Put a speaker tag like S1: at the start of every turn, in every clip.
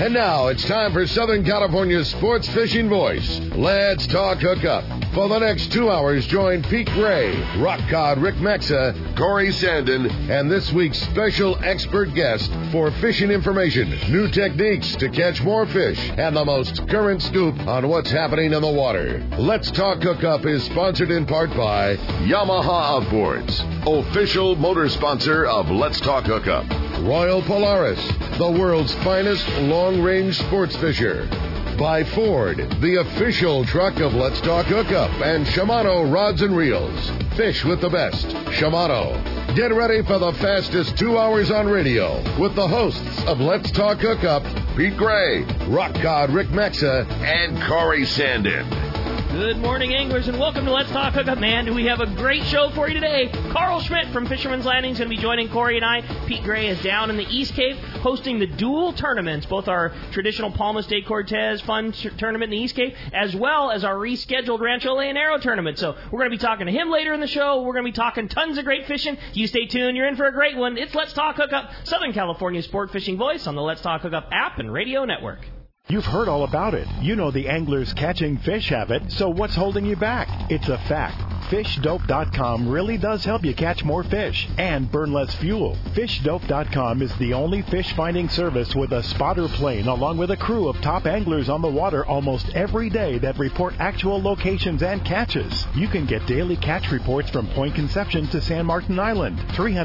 S1: And now it's time for Southern California's sports fishing voice. Let's talk hookup. For the next 2 hours, join Pete Gray, Rock Cod Rick Mexa, Corey Sandin, and this week's special expert guest for fishing information, new techniques to catch more fish, and the most current scoop on what's happening in the water. Let's Talk Hookup is sponsored in part by Yamaha Outboards, official motor sponsor of Let's Talk Hookup. Royal Polaris, the world's finest long-range sports fisher. By Ford, the official truck of Let's Talk Hookup, and Shimano Rods and Reels. Fish with the best. Shimano. Get ready for the fastest 2 hours on radio with the hosts of Let's Talk Hookup, Pete Gray, Rock Cod Rick Mexa, and Corey Sandin.
S2: Good morning, anglers, and welcome to Let's Talk Hookup. Man, do we have a great show for you today. Carl Schmidt from Fisherman's Landing is going to be joining Corey and I. Pete Gray is down in the East Cape hosting the dual tournaments, both our traditional Palmas de Cortez fun tournament in the East Cape, as well as our rescheduled Rancho Leonero tournament. So we're going to be talking to him later in the show. We're going to be talking tons of great fishing. You stay tuned. You're in for a great one. It's Let's Talk Hookup, Southern California's sport fishing voice on the Let's Talk Hookup app and radio network.
S3: You've heard all about it. You know the angler's catching fish habit, so what's holding you back? It's a fact. FishDope.com really does help you catch more fish and burn less fuel. FishDope.com is the only fish finding service with a spotter plane along with a crew of top anglers on the water almost every day that report actual locations and catches. You can get daily catch reports from Point Conception to San Martin Island,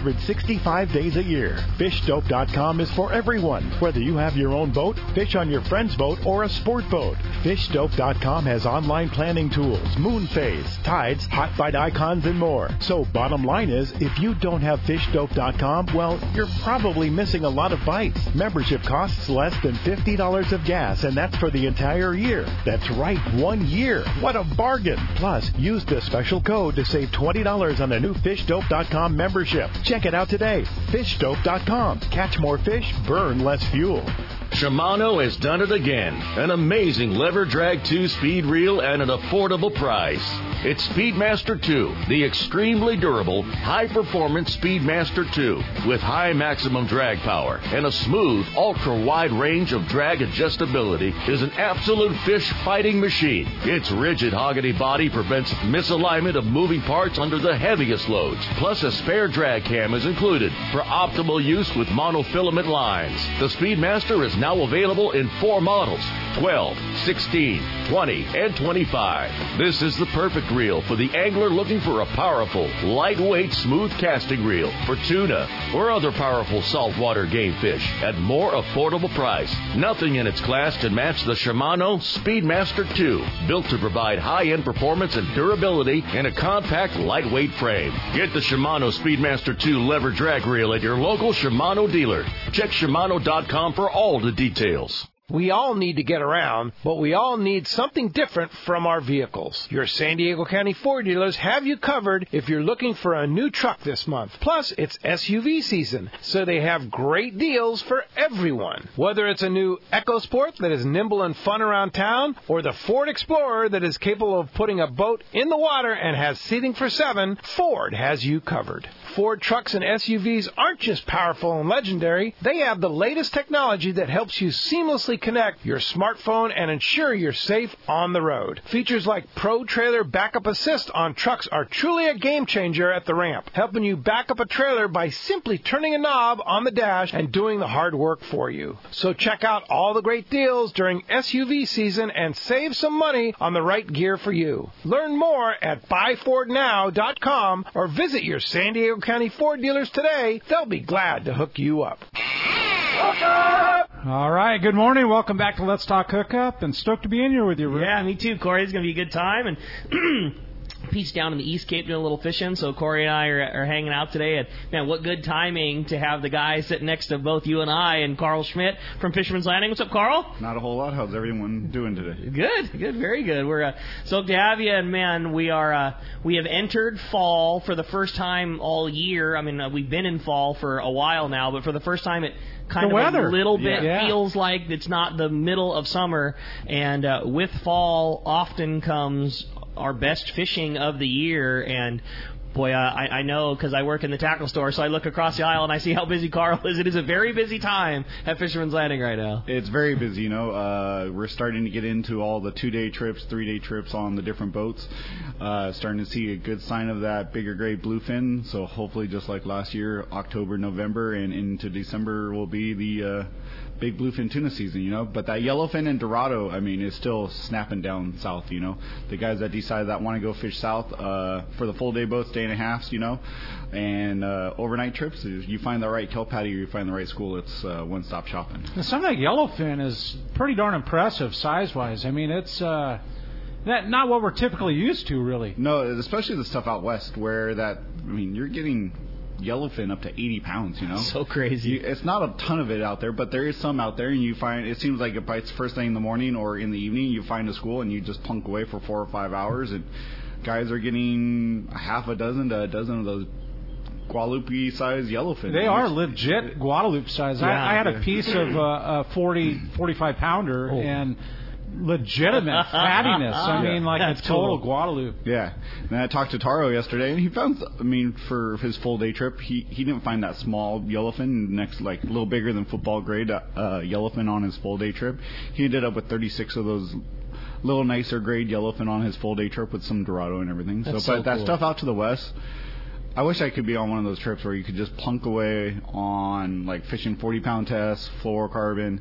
S3: 365 days a year. FishDope.com is for everyone, whether you have your own boat, fish on your friend's boat, or a sport boat. FishDope.com has online planning tools, moon phase, tides, hot bite icons, and more. So bottom line is, if you don't have FishDope.com, well, you're probably missing a lot of bites. Membership costs less than $50 of gas, and that's for the entire year. That's right, 1 year. What a bargain. Plus, use the special code to save $20 on a new FishDope.com membership. Check it out today. FishDope.com. Catch more fish, burn less fuel.
S4: Shimano has done it again. An amazing lever drag 2 speed reel at an affordable price. It's Speedmaster 2, the extremely durable, high-performance Speedmaster 2 with high maximum drag power and a smooth, ultra-wide range of drag adjustability is an absolute fish-fighting machine. Its rigid hogany body prevents misalignment of moving parts under the heaviest loads. Plus, a spare drag cam is included for optimal use with monofilament lines. The Speedmaster is now available in 4 models, 12, 16, 20, and 25. This is the perfect reel for the angler looking for a powerful, lightweight, smooth casting reel for tuna or other powerful saltwater game fish at more affordable price. Nothing in its class can match the Shimano Speedmaster 2, built to provide high-end performance and durability in a compact, lightweight frame. Get the Shimano Speedmaster 2 lever drag reel at your local Shimano dealer. Check Shimano.com for all the details.
S5: We all need to get around, but we all need something different from our vehicles. Your San Diego County Ford dealers have you covered if you're looking for a new truck this month. Plus, it's SUV season, so they have great deals for everyone. Whether it's a new EcoSport that is nimble and fun around town, or the Ford Explorer that is capable of putting a boat in the water and has seating for 7, Ford has you covered. Ford trucks and SUVs aren't just powerful and legendary. They have the latest technology that helps you seamlessly connect your smartphone and ensure you're safe on the road. Features like Pro Trailer Backup Assist on trucks are truly a game changer at the ramp, helping you back up a trailer by simply turning a knob on the dash and doing the hard work for you. So check out all the great deals during SUV season and save some money on the right gear for you. Learn more at buyfordnow.com or visit your San Diego County Ford dealers today. They'll be glad to hook you up.
S6: All right, good morning. Welcome back to Let's Talk Hookup, and stoked to be in here with you, Rick.
S2: Yeah, me too, Corey. It's going to be a good time. And Pete's down in the East Cape doing a little fishing, so Corey and I are hanging out today. And, man, what good timing to have the guy sitting next to both you and I and Carl Schmidt from Fisherman's Landing. What's up, Carl?
S7: Not a whole lot. How's everyone doing today?
S2: Good, very good. We're stoked to have you, and, man, we have entered fall for the first time all year. I mean, we've been in fall for a while now, but for the first time kind of a little bit feels like it's not the middle of summer, and with fall often comes our best fishing of the year, and Boy, I know because I work in the tackle store, so I look across the aisle and I see how busy Carl is. It is a very busy time at Fisherman's Landing right now.
S7: It's very busy, you know. We're starting to get into all the 2-day trips, 3-day trips on the different boats. Starting to see a good sign of that bigger gray bluefin. So hopefully, just like last year, October, November, and into December will be the big bluefin tuna season, you know. But that yellowfin and Dorado, I mean, is still snapping down south, you know. The guys that decide that want to go fish south for the full day boats, day and a half, you know, and overnight trips, you find the right kelp patty or you find the right school, it's one-stop shopping.
S6: Some of that yellowfin is pretty darn impressive size-wise. I mean, it's not what we're typically used to, really.
S7: No, especially the stuff out west where you're getting yellowfin up to 80 pounds, you know.
S2: So crazy.
S7: It's not a ton of it out there, but there is some out there, and you find it seems like it bites first thing in the morning or in the evening. You find a school and you just plunk away for 4 or 5 hours, and guys are getting a half a dozen to a dozen of those Guadalupe size yellowfin.
S6: They are legit Guadalupe size.
S2: Yeah.
S6: I had a piece of a 45 pounder and legitimate fattiness. I mean, like a total Guadalupe.
S7: Yeah. And I talked to Taro yesterday, and he found, for his full day trip, he didn't find that small yellowfin, next, like, a little bigger than football grade yellowfin on his full day trip. He ended up with 36 of those little nicer grade yellowfin on his full day trip with some Dorado and everything. But that stuff out to the west, I wish I could be on one of those trips where you could just plunk away on, like, fishing 40-pound tests, fluorocarbon,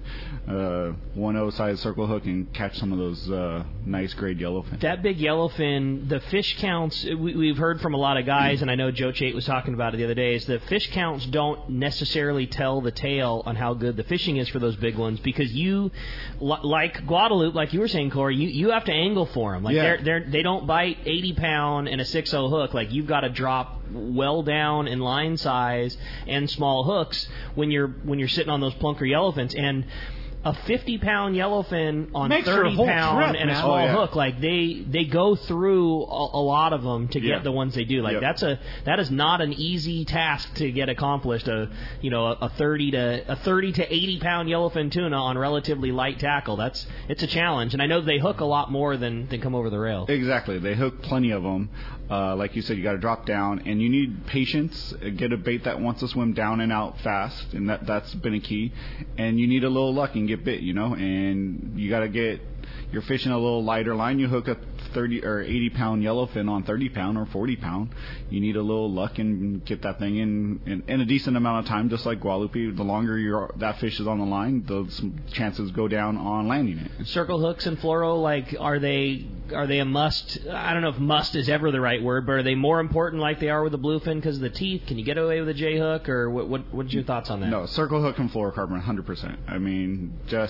S7: 1/0 size circle hook, and catch some of those nice grade yellowfin.
S2: That big yellowfin, the fish counts, we've heard from a lot of guys, and I know Joe Chait was talking about it the other day, is the fish counts don't necessarily tell the tale on how good the fishing is for those big ones, because you, like Guadalupe, like you were saying, Corey, you have to angle for them. Like, they don't bite 80-pound and a 6/0 hook. Like, you've got to drop well down in line size and small hooks when you're sitting on those plunker yellowfins. And a 50-pound yellowfin on 30-pound and a small hook, like they go through a lot of them to get the ones they do. Like that is not an easy task to get accomplished. A 30 to 80-pound yellowfin tuna on relatively light tackle. It's a challenge, and I know they hook a lot more than come over the rail.
S7: Exactly, they hook plenty of them. Like you said, you got to drop down, and you need patience. Get a bait that wants to swim down and out fast, and that's been a key. And you need a little luck and get bit, you know. And you got to get you're fishing a little lighter line. You hook a 30 or 80-pound yellowfin on 30-pound or 40-pound. You need a little luck and get that thing in a decent amount of time. Just like Guadalupe, the longer that fish is on the line, those chances go down on landing it.
S2: Circle hooks and fluoro, like, are they a must? I don't know if must is ever the right word, but are they more important like they are with the bluefin because of the teeth? Can you get away with a J hook, or what's your thoughts on that?
S7: No, circle hook and fluorocarbon, 100%. I mean,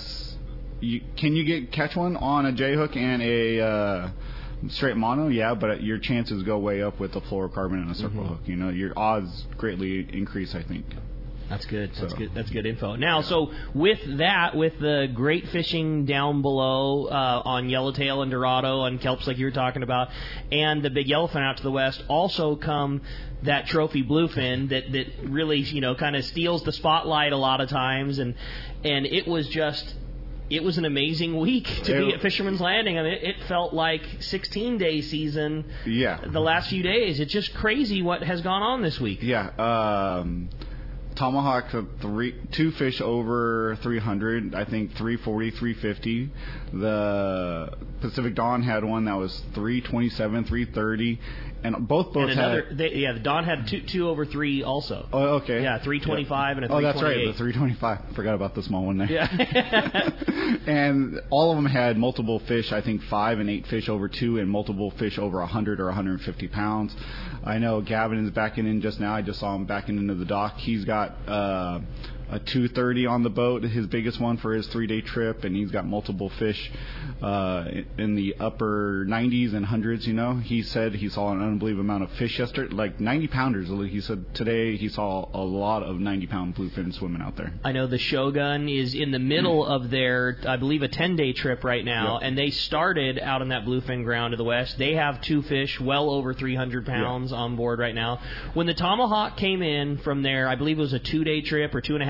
S7: can you catch one on a J hook and a straight mono? Yeah, but your chances go way up with the fluorocarbon and a circle hook. You know, your odds greatly increase, I think.
S2: That's good. That's good info. Now, so with the great fishing down below on yellowtail and Dorado and kelps like you were talking about, and the big yellowfin out to the west, also come that trophy bluefin that really, kind of steals the spotlight a lot of times, and it was an amazing week to be at Fisherman's Landing. I mean, it felt like 16-day season.
S7: Yeah. The
S2: last few days, it's just crazy what has gone on this week.
S7: Yeah. Tomahawk, 2 fish over 300, I think 340, 350. The Pacific Dawn had one that was 327, 330, and both boats
S2: the Dawn had two over 3 also.
S7: Oh, okay.
S2: Yeah, 325 and a 328.
S7: Oh, that's right, the 325. Forgot about the small one there.
S2: Yeah.
S7: And all of them had multiple fish, I think 5 and 8 fish over 2, and multiple fish over 100 or 150 pounds. I know Gavin is backing in just now. I just saw him backing into the dock. He's got a 230 on the boat, his biggest one for his 3-day trip, and he's got multiple fish in the upper 90s and hundreds. He said he saw an unbelievable amount of fish yesterday, like 90 pounders. He said today he saw a lot of 90-pound bluefin swimming out there.
S2: I know the Shogun is in the middle of their, I believe, a 10-day trip right now, and they started out on that bluefin ground to the west. They have 2 fish well over 300 pounds on board right now. When the Tomahawk came in from their, I believe it was a 2-day trip or 2.5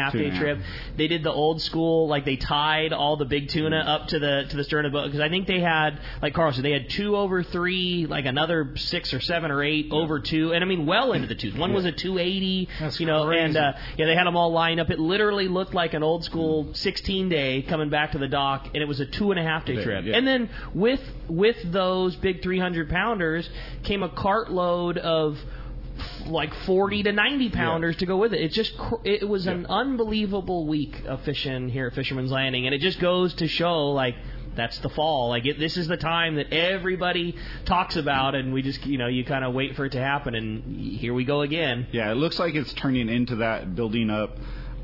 S2: 2.5 day trip. They did the old school, like they tied all the big tuna up to the stern of the boat, because I think they had, like Carl said, they had 2 over 3, like another 6 or 7 or 8 over 2, and I mean well into the 2s. One was a 280,
S6: That's
S2: you know,
S6: crazy.
S2: and they had them all lined up. It literally looked like an old school 16 day coming back to the dock, and it was a 2.5 day trip.
S7: Yeah.
S2: And then with those big 300 pounders came a cartload of like 40 to 90 pounders to go with it. It was an unbelievable week of fishing here at Fisherman's Landing, and it just goes to show, like, that's the fall. Like, this is the time that everybody talks about, and we just, you kind of wait for it to happen, and here we go again.
S7: Yeah, it looks like it's turning into that, building up.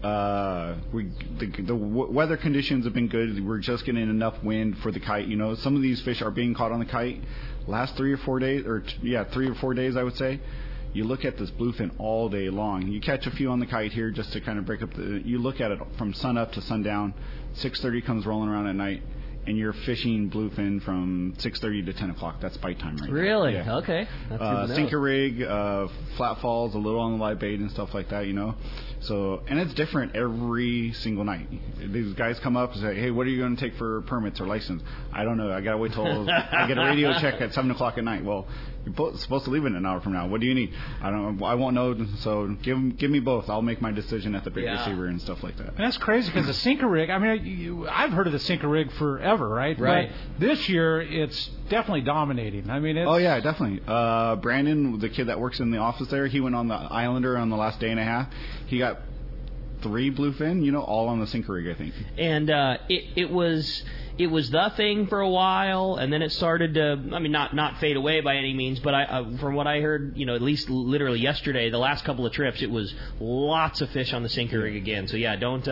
S7: The weather conditions have been good. We're just getting enough wind for the kite. Some of these fish are being caught on the kite. Last 3 or 4 days, 3 or 4 days, I would say. You look at this bluefin all day long. You catch a few on the kite here just to kind of break up you look at it from sun up to sundown. 6:30 comes rolling around at night, and you're fishing bluefin from 6:30 to 10 o'clock. That's bite time right now.
S2: Really?
S7: Yeah.
S2: Okay. That's good to know.
S7: Sinker rig, flat falls, a little on the live bait and stuff like that, So, and it's different every single night. These guys come up and say, hey, what are you going to take for permits or license? I don't know. I got to wait till I get a radio check at 7 o'clock at night. Well, you're supposed to leave in an hour from now. What do you need? I won't know. So give me both. I'll make my decision at the bait receiver and stuff like that.
S6: And that's crazy because the sinker rig, I mean, I've heard of the sinker rig forever, right?
S2: Right.
S6: But this year, it's definitely dominating. I mean,
S7: Oh, yeah, definitely. Brandon, the kid that works in the office there, he went on the Islander on the last day and a half. He got 3 bluefin, all on the sinker rig, I think.
S2: And it was the thing for a while, and then it started to, I mean, not fade away by any means, but from what I heard, at least literally yesterday, the last couple of trips, it was lots of fish on the sinker rig again. So yeah, don't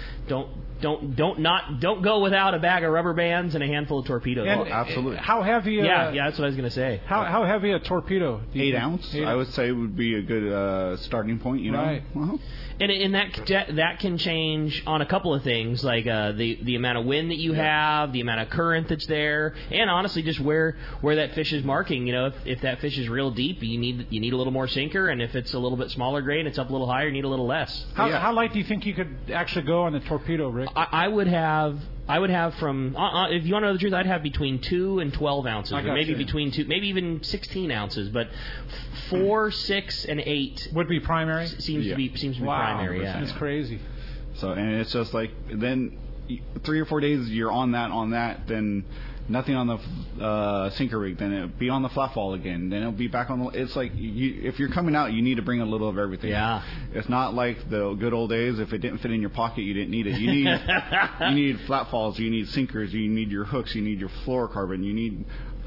S2: go without a bag of rubber bands and a handful of torpedoes.
S6: And
S7: absolutely.
S6: How heavy?
S2: Yeah, that's what I was going to say.
S6: How heavy a torpedo?
S7: 8 ounce, I would say, would be a good starting point.
S6: Right.
S7: Uh-huh.
S2: And that can change on a couple of things, like the amount of wind that you have, the amount of current that's there, and honestly just where that fish is marking. If that fish is real deep, you need a little more sinker, and if it's a little bit smaller grade, it's up a little higher, you need a little less.
S6: How light do you think you could actually go on the torpedo, Rick?
S2: I would have from if you want to know the truth, I'd have between 2 and 12 ounces, or maybe between 2, maybe even 16 ounces, but 4, 6, and 8
S6: would be primary.
S2: Seems to be primary. Yeah,
S6: that's crazy.
S7: So, and it's just like, then 3 or 4 days you're on that, then nothing on the sinker rig, then it'll be on the flat fall again, then it'll be back on the. It's like if you're coming out, you need to bring a little of everything.
S2: Yeah.
S7: It's not like the good old days. If it didn't fit in your pocket, you didn't need it. You need flat falls. You need sinkers. You need your hooks. You need your fluorocarbon. You need.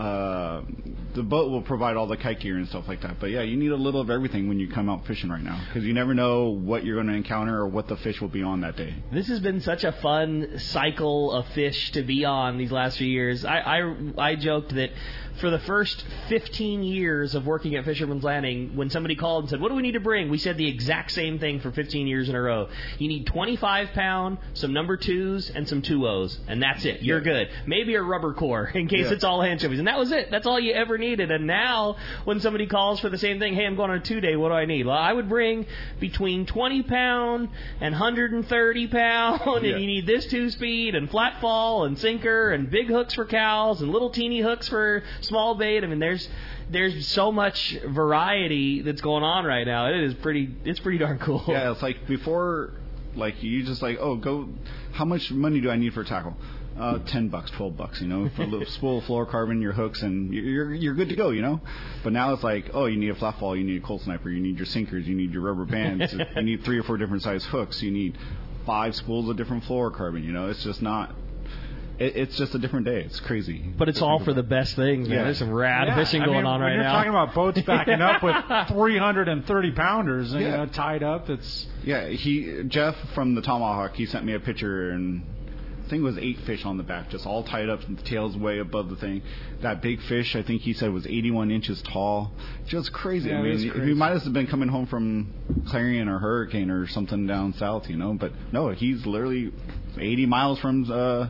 S7: The boat will provide all the kite gear and stuff like that. But yeah, you need a little of everything when you come out fishing right now, because you never know what you're going to encounter or what the fish will be on that day.
S2: This has been such a fun cycle of fish to be on these last few years. I joked that for the first 15 years of working at Fisherman's Landing, when somebody called and said, what do we need to bring? We said the exact same thing for 15 years in a row. You need 25-pound, some number 2s, and some 2-0s, and that's it. You're good. Maybe a rubber core in case it's all anchovies. And that was it. That's all you ever needed. And now when somebody calls for the same thing, hey, I'm going on a 2-day, what do I need? Well, I would bring between 20-pound and 130-pound, and you need this 2-speed and flat fall and sinker and big hooks for cows and little teeny hooks for small bait. I mean, there's so much variety that's going on right now. It's pretty darn cool.
S7: Yeah, it's like before, like you just like, go. How much money do I need for a tackle? $10, $12, for a little spool of fluorocarbon, your hooks, and you're good to go, But now it's like, you need a flat fall, you need a cold sniper, you need your sinkers, you need your rubber bands, you need 3 or 4 different size hooks, you need 5 spools of different fluorocarbon. It's just not. It's just a different day. It's crazy.
S2: But it's all for the best things, man.
S7: Yeah.
S2: There's some rad fishing going on right now.
S6: You're talking about boats backing up with 330 pounders, tied up. It's
S7: Jeff from the Tomahawk, he sent me a picture, and I think it was 8 fish on the back, just all tied up, and the tail's way above the thing. That big fish, I think he said, was 81 inches tall. Just crazy.
S6: Yeah,
S7: I mean, he might have been coming home from Clarion or Hurricane or something down south, But no, he's literally 80 miles from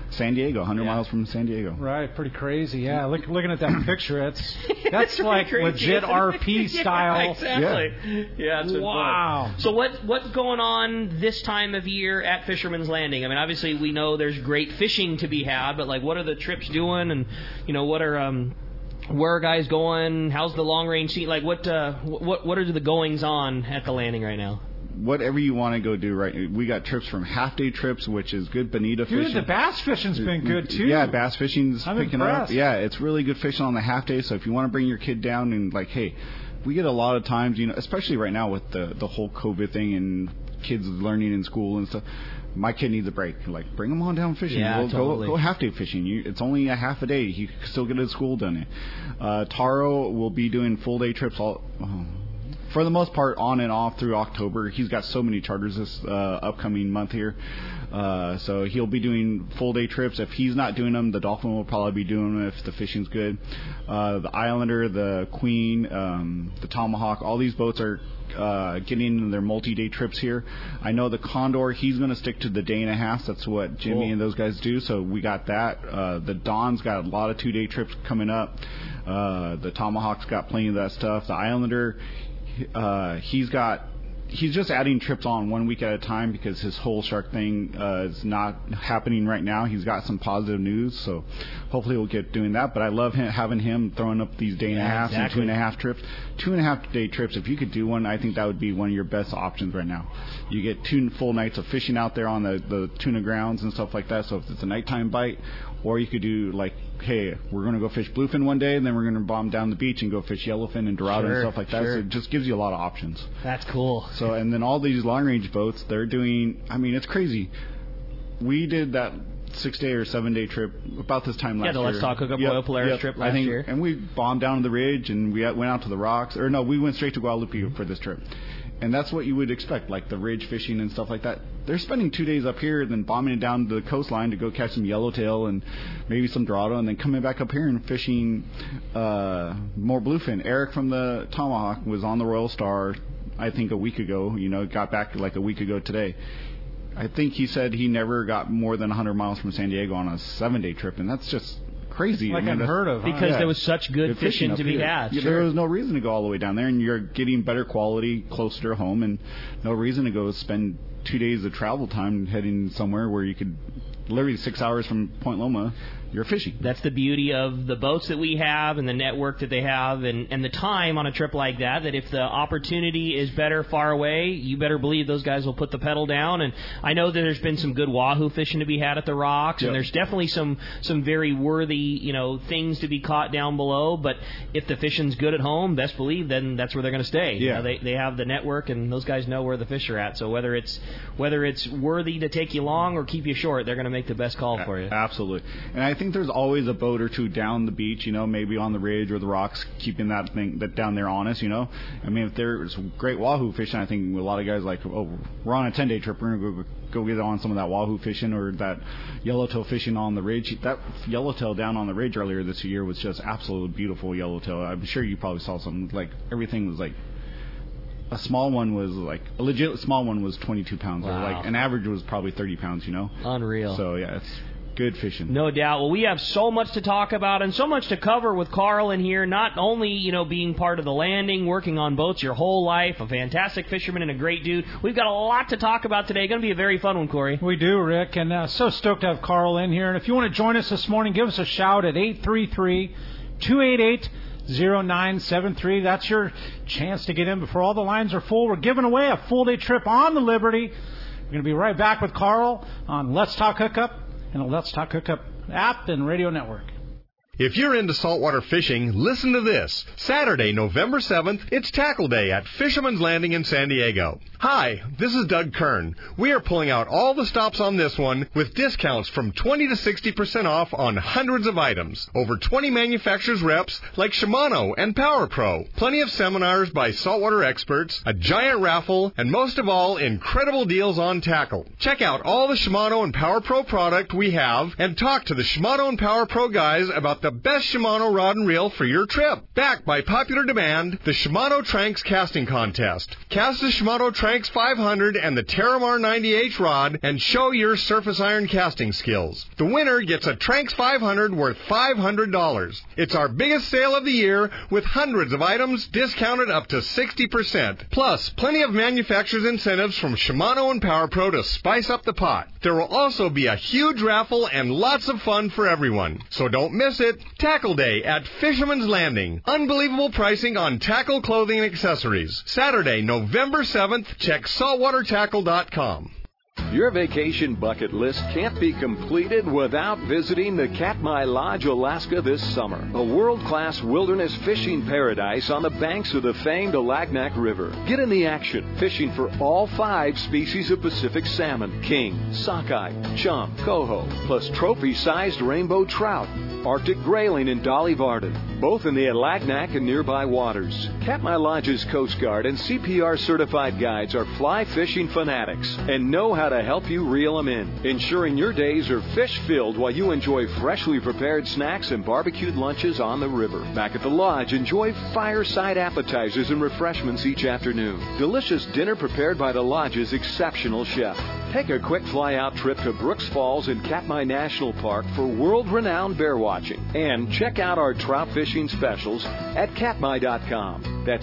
S7: San Diego, 100 miles from San Diego.
S6: Right, pretty crazy. Yeah, looking at that picture, that's like
S2: crazy,
S6: legit RP style.
S2: Exactly. Yeah, it's
S6: wow.
S2: Fun. So what's going on this time of year at Fisherman's Landing? I mean, obviously we know there's great fishing to be had, but like, what are the trips doing, and what are where are guys going? How's the long range scene? Like, what are the goings on at the landing right now?
S7: Whatever you want to go do, right? We got trips from half-day trips, which is good bonita fishing.
S6: Dude, the bass fishing's been good, too.
S7: Yeah, bass fishing's picking
S6: impressed.
S7: up. Yeah, it's really good fishing on the half-day, so if you want to bring your kid down and, like, hey, we get a lot of times, especially right now with the whole COVID thing and kids learning in school and stuff, my kid needs a break. Like, bring him on down fishing.
S2: Yeah, totally.
S7: Go half-day fishing. It's only a half a day. He can still get his school done. Taro will be doing full-day trips for the most part, on and off through October. He's got so many charters this upcoming month here. So he'll be doing full-day trips. If he's not doing them, the Dolphin will probably be doing them if the fishing's good. The Islander, the Queen, the Tomahawk, all these boats are getting into their multi-day trips here. I know the Condor, he's going to stick to the day and a half. That's what Jimmy and those guys do. So we got that. The Don's got a lot of 2-day trips coming up. The Tomahawk's got plenty of that stuff. The Islander, he's just adding trips on 1 week at a time because his whole shark thing is not happening right now. He's got some positive news, so hopefully we'll get doing that. But I love having him throwing up these day and a half and 2.5 trips. 2.5 day trips, if you could do one, I think that would be one of your best options right now. You get 2 full nights of fishing out there on the tuna grounds and stuff like that. So if it's a nighttime bite, or you could do like, hey, we're going to go fish bluefin one day, and then we're going to bomb down the beach and go fish yellowfin and dorado and stuff like that. So it just gives you a lot of options.
S2: That's cool.
S7: So, and then all these long-range boats, they're doing, I mean, it's crazy. We did that 6-day or 7-day trip about this time last year.
S2: Yeah, the Let's Talk Hookup Royal Polaris trip last year.
S7: And we bombed down the ridge, and we went out to the rocks. Or no, we went straight to Guadalupe for this trip. And that's what you would expect, like the ridge fishing and stuff like that. They're spending 2 days up here, then bombing it down the coastline to go catch some yellowtail and maybe some dorado, and then coming back up here and fishing more bluefin. Eric from the Tomahawk was on the Royal Star, I think, a week ago. Got back like a week ago today. I think he said he never got more than 100 miles from San Diego on a 7-day trip, and that's just crazy.
S6: Like unheard of.
S2: Because there was such good fishing to be had.
S7: Yeah, there was no reason to go all the way down there, and you're getting better quality closer to home, and no reason to go spend 2 days of travel time heading somewhere where you could literally 6 hours from Point Loma. You're fishing.
S2: That's the beauty of the boats that we have and the network that they have and the time on a trip like that if the opportunity is better far away, you better believe those guys will put the pedal down. And I know that there's been some good wahoo fishing to be had at the rocks, and there's definitely some very worthy, things to be caught down below. But if the fishing's good at home, best believe then that's where they're going to stay.
S7: Yeah.
S2: They have the network, and those guys know where the fish are at. So whether it's worthy to take you long or keep you short, they're going to make the best call for you.
S7: Absolutely. And I think there's always a boat or two down the beach, maybe on the ridge or the rocks, keeping that down there on us, I mean, if there's great wahoo fishing, I think a lot of guys like, we're on a 10-day trip, we're going to go get on some of that wahoo fishing or that yellowtail fishing on the ridge. That yellowtail down on the ridge earlier this year was just absolutely beautiful yellowtail. I'm sure you probably saw something, like everything was like, a small one was like, a legit small one was 22 pounds. Wow. Or like an average was probably 30 pounds,
S2: Unreal.
S7: So yeah, it's good fishing.
S2: No doubt. Well, we have so much to talk about and so much to cover with Carl in here, not only, being part of the landing, working on boats your whole life, a fantastic fisherman and a great dude. We've got a lot to talk about today. Going to be a very fun one, Corey.
S6: We do, Rick, and so stoked to have Carl in here. And if you want to join us this morning, give us a shout at 833-288-0973. That's your chance to get in before all the lines are full. We're giving away a full-day trip on the Liberty. We're going to be right back with Carl on Let's Talk Hookup and the Let's Talk Hookup app and radio network.
S8: If you're into saltwater fishing, listen to this. Saturday, November 7th, it's Tackle Day at Fisherman's Landing in San Diego. Hi, this is Doug Kern. We are pulling out all the stops on this one with discounts from 20 to 60% off on hundreds of items. Over 20 manufacturers reps like Shimano and Power Pro. Plenty of seminars by saltwater experts, a giant raffle, and most of all, incredible deals on tackle. Check out all the Shimano and Power Pro product we have and talk to the Shimano and Power Pro guys about the the best Shimano rod and reel for your trip. Backed by popular demand, the Shimano Tranx Casting Contest. Cast the Shimano Tranx 500 and the Terramar 90H rod and show your surface iron casting skills. The winner gets a Tranx 500 worth $500. It's our biggest sale of the year with hundreds of items discounted up to 60%. Plus, plenty of manufacturer's incentives from Shimano and PowerPro to spice up the pot. There will also be a huge raffle and lots of fun for everyone. So don't miss it. Tackle Day at Fisherman's Landing. Unbelievable pricing on tackle, clothing, and accessories. Saturday, November 7th. Check saltwatertackle.com.
S9: Your vacation bucket list can't be completed without visiting the Katmai Lodge, Alaska this summer. A world-class wilderness fishing paradise on the banks of the famed Alagnak River. Get in the action, fishing for all 5 species of Pacific salmon, king, sockeye, chum, coho, plus trophy-sized rainbow trout, Arctic grayling, and Dolly Varden, both in the Alagnak and nearby waters. Katmai Lodge's Coast Guard and CPR-certified guides are fly fishing fanatics and know how to help you reel them in, ensuring your days are fish-filled while you enjoy freshly prepared snacks and barbecued lunches on the river. Back at the lodge, enjoy fireside appetizers and refreshments each afternoon. Delicious dinner prepared by the lodge's exceptional chef. Take a quick fly-out trip to Brooks Falls in Katmai National Park for world-renowned bear watching. And check out our trout fishing specials at katmai.com. That's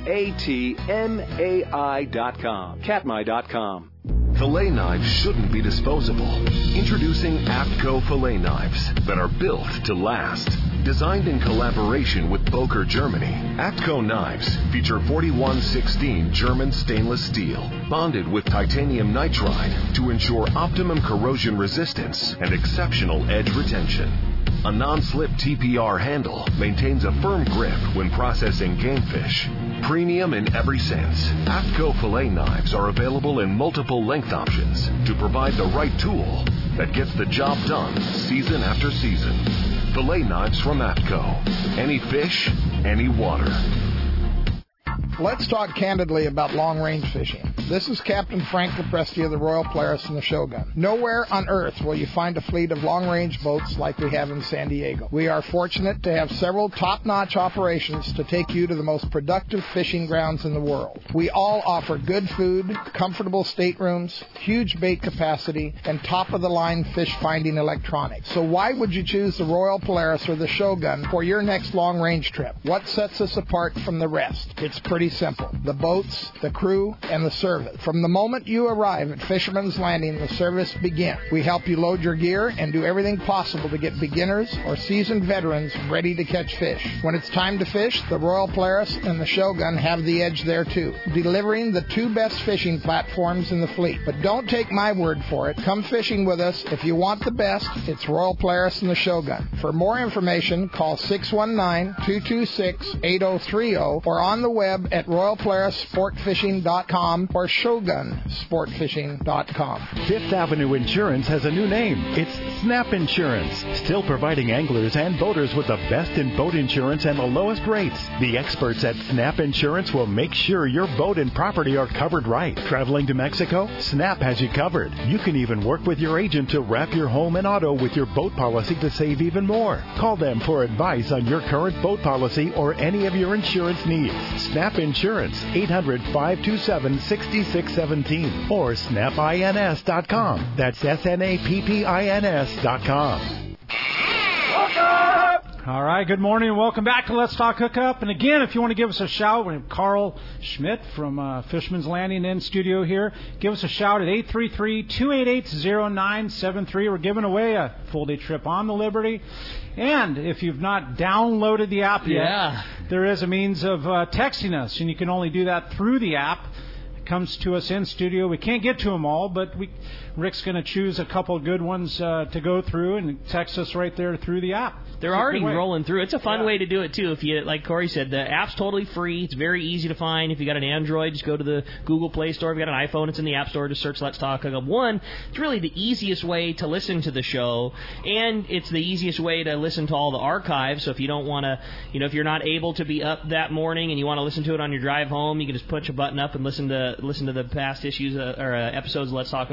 S9: KATMAI.com. Katmai.com.
S1: Fillet knives shouldn't be disposable. Introducing APTCO fillet knives that are built to last. Designed in collaboration with Boker, Germany, APTCO knives feature 4116 German stainless steel, bonded with titanium nitride to ensure optimum corrosion resistance and exceptional edge retention. A non-slip TPR handle maintains a firm grip when processing game fish. Premium in every sense, APTCO fillet knives are available in multiple length options to provide the right tool that gets the job done season after season. Fillet knives from APTCO. Any fish, any water.
S10: Let's talk candidly about long-range fishing. This is Captain Frank Capresti of the Royal Polaris and the Shogun. Nowhere on Earth will you find a fleet of long-range boats like we have in San Diego. We are fortunate to have several top-notch operations to take you to the most productive fishing grounds in the world. We all offer good food, comfortable staterooms, huge bait capacity, and top-of-the-line fish-finding electronics. So why would you choose the Royal Polaris or the Shogun for your next long-range trip? What sets us apart from the rest? It's pretty simple. The boats, the crew, and the service. From the moment you arrive at Fisherman's Landing, the service begins. We help you load your gear and do everything possible to get beginners or seasoned veterans ready to catch fish. When it's time to fish, the Royal Polaris and the Shogun have the edge there too, delivering the 2 best fishing platforms in the fleet. But don't take my word for it. Come fishing with us. If you want the best, it's Royal Polaris and the Shogun. For more information, call 619-226-8030 or on the web at royalpolarissportfishing.com or shogunsportfishing.com.
S3: Fifth Avenue Insurance has a new name. It's Snap Insurance, still providing anglers and boaters with the best in boat insurance and the lowest rates. The experts at Snap Insurance will make sure your boat and property are covered right. Traveling to Mexico? Snap has you covered. You can even work with your agent to wrap your home and auto with your boat policy to save even more. Call them for advice on your current boat policy or any of your insurance needs. Snap Insurance, 800-527-6617 or snapins.com. That's SNAPPINS.com.
S6: All right, good morning and welcome back to Let's Talk Hookup. And again, if you want to give us a shout, we have Carl Schmidt from Fisherman's Landing in studio here. Give us a shout at 833-288-0973. We're giving away a full-day trip on the Liberty. And if you've not downloaded the app yet, there is a means of texting us, and you can only do that through the app. It comes to us in studio. We can't get to them all, but Rick's going to choose a couple of good ones to go through and text us right there through the app.
S2: They're already rolling through. It's a fun way to do it, too. If you, like Corey said, the app's totally free. It's very easy to find. If you got an Android, just go to the Google Play Store. If you got an iPhone, it's in the App Store. Just search Let's Talk Hookup. One, it's really the easiest way to listen to the show, and it's the easiest way to listen to all the archives. So if you don't want to, if you're not able to be up that morning and you want to listen to it on your drive home, you can just push a button up and listen to the past issues or episodes of Let's Talk Hookup. But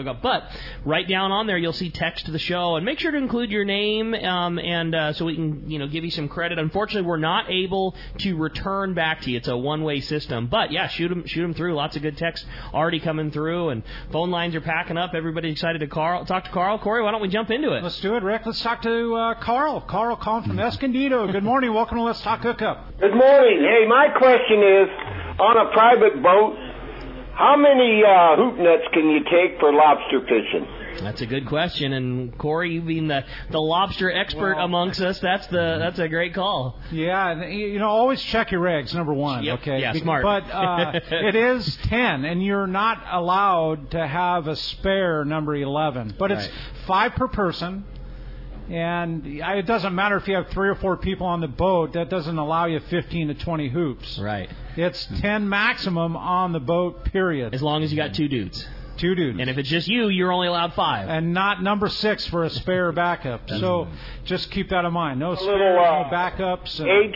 S2: right down on there, you'll see text to the show, and make sure to include your name, and so we can give you some credit. Unfortunately, we're not able to return back to you. It's a one-way system, but yeah, shoot them through. Lots of good text already coming through, and phone lines are packing up. Everybody's excited to talk to Carl. Corey, why don't we jump into it?
S6: Let's do it, Rick. Let's talk to Carl. Carl calling from Escondido. Good morning. Welcome to Let's Talk Hookup.
S11: Good morning. Hey, my question is, on a private boat, how many hoop nets can you take for lobster fishing?
S2: That's a good question, and Corey, you being the lobster expert amongst us, that's a great call.
S6: Yeah, and always check your eggs, number one.
S2: Yep.
S6: Okay,
S2: yeah, smart.
S6: But it is 10, and you're not allowed to have a spare number 11. But it's 5 per person. And it doesn't matter if you have 3 or 4 people on the boat. That doesn't allow you 15 to 20 hoops.
S2: Right.
S6: It's 10 maximum on the boat, period.
S2: As long as you got 2 dudes.
S6: 2 dudes.
S2: And if it's just you're only allowed 5.
S6: And not number 6 for a spare backup. So just keep that in mind. No spare, no backups.
S11: Age?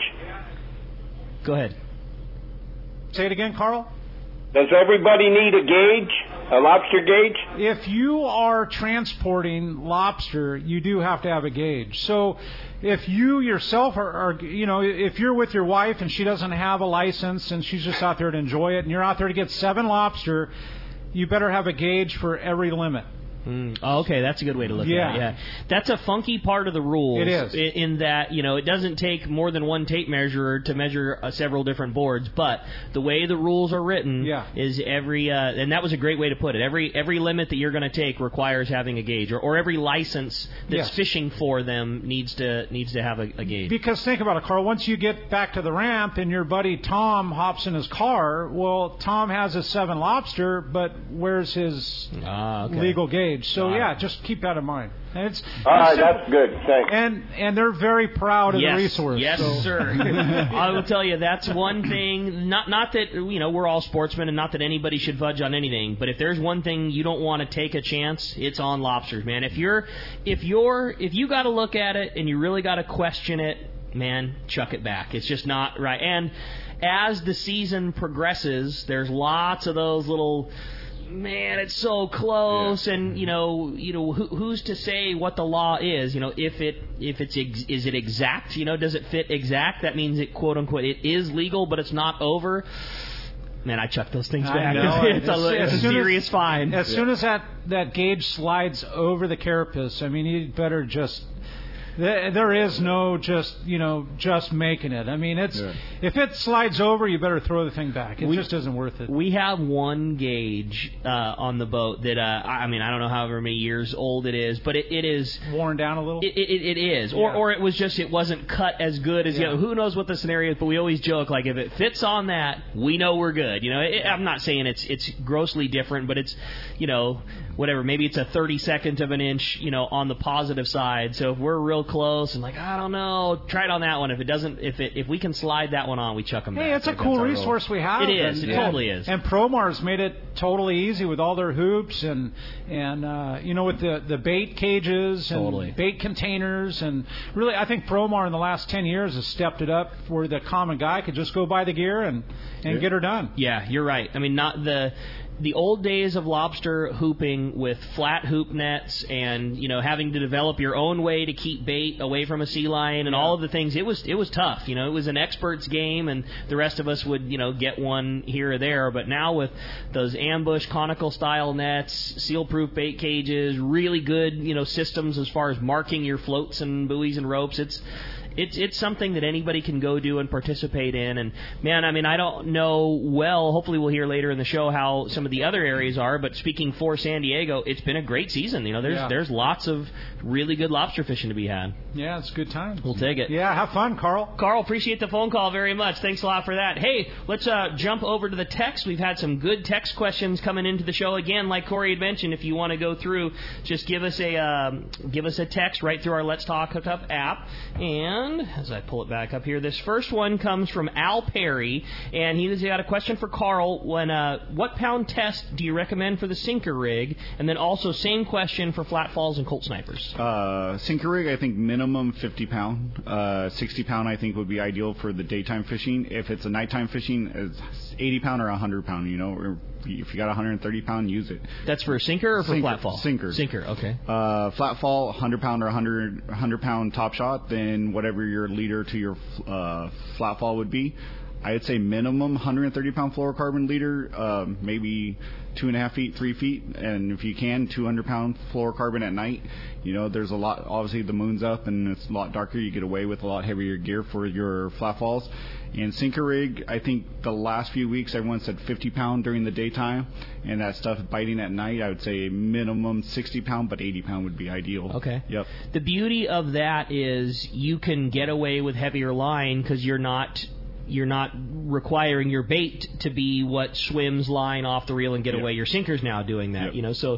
S2: Go ahead.
S6: Say it again, Carl.
S11: Does everybody need a gauge? A lobster gauge?
S6: If you are transporting lobster, you do have to have a gauge. So if you yourself are if you're with your wife and she doesn't have a license and she's just out there to enjoy it and you're out there to get 7 lobster, you better have a gauge for every limit.
S2: Oh, okay, that's a good way to look at it. Yeah, that's a funky part of the rules.
S6: It is.
S2: In that, it doesn't take more than one tape measure to measure several different boards, but the way the rules are written is every, and that was a great way to put it, every limit that you're going to take requires having a gauge, or every license that's fishing for them needs to have a gauge.
S6: Because think about it, Carl, once you get back to the ramp and your buddy Tom hops in his car, well, Tom has his 7 lobster, but where's his legal gauge? So, just keep that in mind. And it's
S11: all right, that's good. Thanks.
S6: And they're very proud of the resource.
S2: Yes, sir. I will tell you, that's one thing, not that, we're all sportsmen and not that anybody should fudge on anything, but if there's one thing you don't want to take a chance, it's on lobsters, man. If you got to look at it and you really got to question it, man, chuck it back. It's just not right. And as the season progresses, there's lots of those little... Man, it's so close, and who's to say what the law is? Is it exact? Does it fit exact? That means it, quote unquote, it is legal, but it's not over. Man, I chuck those things back. It's a serious fine.
S6: As soon as that gauge slides over the carapace, I mean, you better just. There is no just making it. I mean, if it slides over, you better throw the thing back. It just isn't worth it.
S2: We have one gauge on the boat that I don't know however many years old it is, but it is
S6: worn down a little.
S2: It is, or it was just it wasn't cut as good as who knows what the scenario is. But we always joke like if it fits on that, we know we're good. I'm not saying it's grossly different, but it's whatever. Maybe it's a 32nd of an inch on the positive side. So if we're real close and I don't know, try it on that one. If it doesn't, if we can slide that one on, we chuck them back.
S6: Hey, it's a cool resource we have.
S2: It is. It totally is.
S6: And Promar's made it totally easy with all their hoops and with the bait cages and bait containers, and really I think Promar in the last 10 years has stepped it up where the common guy could just go buy the gear and get her done.
S2: Yeah, you're right. I mean, not the old days of lobster hooping with flat hoop nets and having to develop your own way to keep bait away from a sea lion and all of the things, it was tough. It was an expert's game, and the rest of us would get one here or there. But now with those ambush conical style nets, seal proof bait cages, really good systems as far as marking your floats and buoys and ropes, it's something that anybody can go do and participate in. And, man, I mean, I don't know hopefully we'll hear later in the show how some of the other areas are, but speaking for San Diego, it's been a great season. There's lots of really good lobster fishing to be had.
S6: Yeah, it's a good time.
S2: We'll take it.
S6: Yeah, have fun, Carl.
S2: Carl, appreciate the phone call very much. Thanks a lot for that. Hey, let's jump over to the text. We've had some good text questions coming into the show. Again, like Corey had mentioned, if you want to go through, just give us a text right through our Let's Talk Hookup app. And as I pull it back up here, this first one comes from Al Perry, and he's got a question for Carl. What pound test do you recommend for the sinker rig? And then also same question for flat falls and Colt snipers.
S7: Sinker rig, I think minimum 50 pound. 60 pound, I think, would be ideal for the daytime fishing. If it's a nighttime fishing, it's 80 pound or 100 pound. if you got a 130-pound, use it.
S2: That's for a sinker or for flat fall?
S7: Sinker.
S2: Okay.
S7: Flat fall, 100-pound or 100-pound top shot, then whatever your leader to your flat fall would be. I'd say minimum 130-pound fluorocarbon leader, maybe 2.5 feet, 3 feet, and if you can, 200-pound fluorocarbon at night. There's a lot. Obviously, the moon's up and it's a lot darker. You get away with a lot heavier gear for your flat falls. And sinker rig, I think the last few weeks everyone said 50-pound during the daytime, and that stuff biting at night, I would say minimum 60-pound, but 80-pound would be ideal.
S2: Okay.
S7: Yep.
S2: The beauty of that is you can get away with heavier line because you're not requiring your bait to be what swims line off the reel and get away. Your sinker's now doing that, So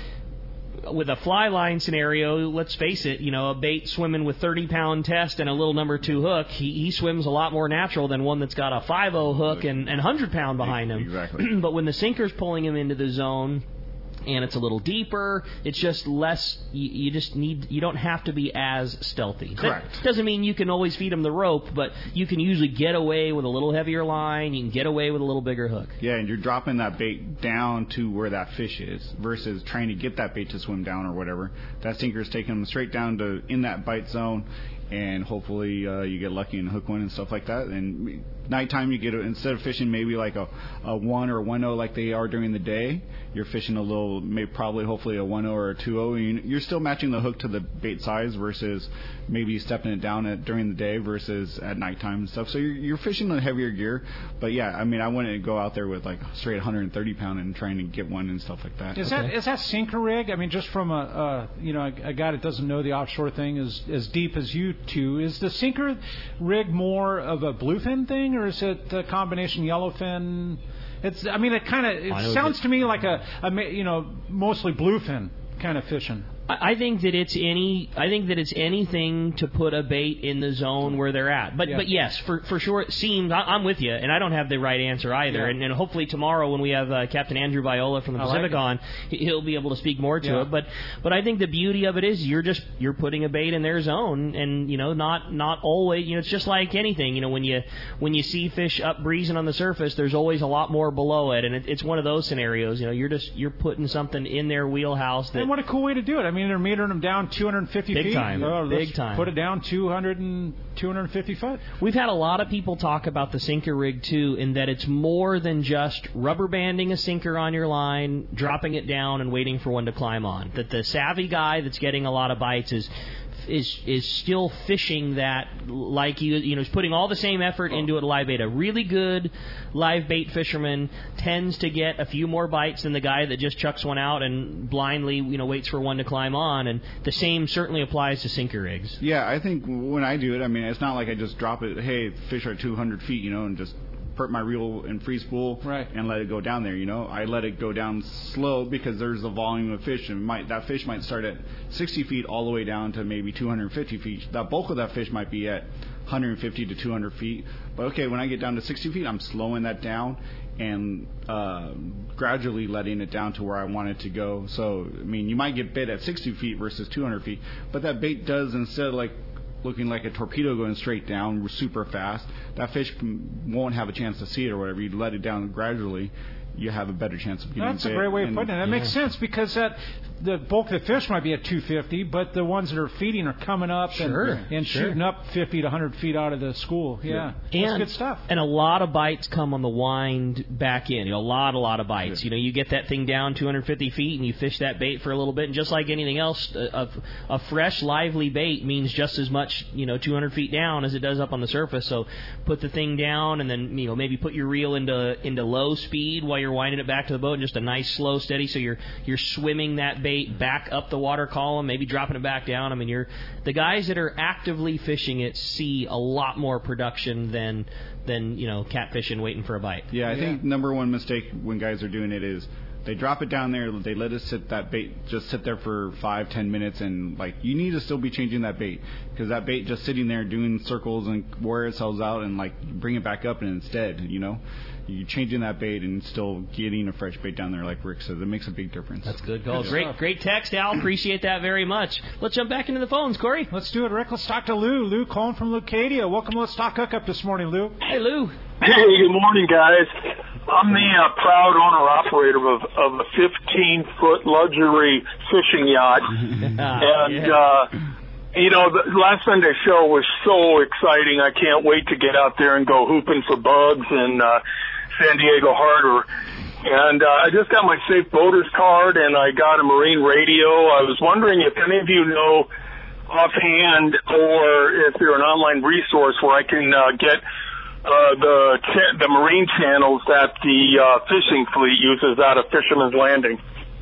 S2: with a fly line scenario, let's face it, a bait swimming with 30-pound test and a little number 2 hook, he swims a lot more natural than one that's got a 5.0 hook and 100-pound behind him.
S7: Exactly.
S2: But when the sinker's pulling him into the zone, and it's a little deeper, it's just less, you don't have to be as stealthy.
S7: Correct.
S2: That doesn't mean you can always feed them the rope, but you can usually get away with a little heavier line, you can get away with a little bigger hook.
S7: Yeah, and you're dropping that bait down to where that fish is versus trying to get that bait to swim down or whatever. That sinker is taking them straight down to in that bite zone, and hopefully you get lucky and hook one and stuff like that. And nighttime you get, instead of fishing maybe like a 1 or a 1.0 like they are during the day, you're fishing a little, hopefully a 1.0 or a 2.0. You're still matching the hook to the bait size versus maybe stepping it down during the day versus at nighttime and stuff. So you're fishing a heavier gear. But yeah, I wouldn't go out there with like straight 130-pound and trying to get one and stuff like that.
S6: Is that sinker rig? Just from a guy that doesn't know the offshore thing as deep as you two, is the sinker rig more of a bluefin thing, or is it a combination yellowfin? It sounds to me like a mostly bluefin kind of fishing.
S2: I think that it's anything to put a bait in the zone where they're at. But yes, for sure it seems, I'm with you, and I don't have the right answer either. Yeah. And hopefully tomorrow when we have Captain Andrew Viola from the Pacific on, he'll be able to speak more to it. But I think the beauty of it is you're putting a bait in their zone, and not always. It's just like anything. When you see fish up breezing on the surface, there's always a lot more below it, and it's one of those scenarios. You're putting something in their wheelhouse. And
S6: what a cool way to do it. They're metering them down 250 feet.
S2: Big time.
S6: Put it down 250 foot.
S2: We've had a lot of people talk about the sinker rig, too, in that it's more than just rubber banding a sinker on your line, dropping it down, and waiting for one to climb on. That the savvy guy that's getting a lot of bites is still fishing that like he's putting all the same effort into it live bait. A really good live bait fisherman tends to get a few more bites than the guy that just chucks one out and blindly waits for one to climb on, and the same certainly applies to sinker rigs.
S7: Yeah, I think when I do it, it's not like I just drop it, hey, fish are at 200 feet, and just put my reel in free spool and let it go down there. I let it go down slow because there's a volume of fish, and that fish might start at 60 feet all the way down to maybe 250 feet. The bulk of that fish might be at 150 to 200 feet. But okay, when I get down to 60 feet, I'm slowing that down and gradually letting it down to where I want it to go. So, you might get bit at 60 feet versus 200 feet, but that bait does, instead of like looking like a torpedo going straight down super fast, that fish won't have a chance to see it or whatever. You let it down gradually, you have a better chance of getting it.
S6: That's a great way of putting it. That makes sense because the bulk of the fish might be at 250, but the ones that are feeding are coming up and shooting up 50 to 100 feet out of the school. Yeah. That's good stuff.
S2: And a lot of bites come on the wind back in. A lot of bites. Yeah. You get that thing down 250 feet and you fish that bait for a little bit, and just like anything else, a fresh, lively bait means just as much, 200 feet down as it does up on the surface. So put the thing down, and then maybe put your reel into low speed while you're winding it back to the boat, and just a nice slow steady, so you're swimming that bait back up the water column, maybe dropping it back down. The guys that are actively fishing it see a lot more production than catfishing waiting for a bite.
S7: Yeah, I think number one mistake when guys are doing it is they drop it down there, they let that bait just sit there for 5-10 minutes, and you need to still be changing that bait, because that bait just sitting there doing circles and wear itself out, and bring it back up, and instead you're changing that bait and still getting a fresh bait down there, like Rick says. It makes a big difference.
S2: That's good. Great text, Al. Appreciate that very much. Let's jump back into the phones, Corey.
S6: Let's do it, Rick. Let's talk to Lou. Lou calling from Leucadia. Welcome to Let's Talk Hookup this morning, Lou.
S2: Hey, Lou.
S12: Hey, good morning, guys. I'm the proud owner-operator of a 15-foot luxury fishing yacht. The last Sunday's show was so exciting. I can't wait to get out there and go hooping for bugs in San Diego Harbor. And I just got my Safe Boaters card, and I got a marine radio. I was wondering if any of you know offhand, or if you're an online resource where I can get the marine channels that the fishing fleet uses out of Fisherman's Landing.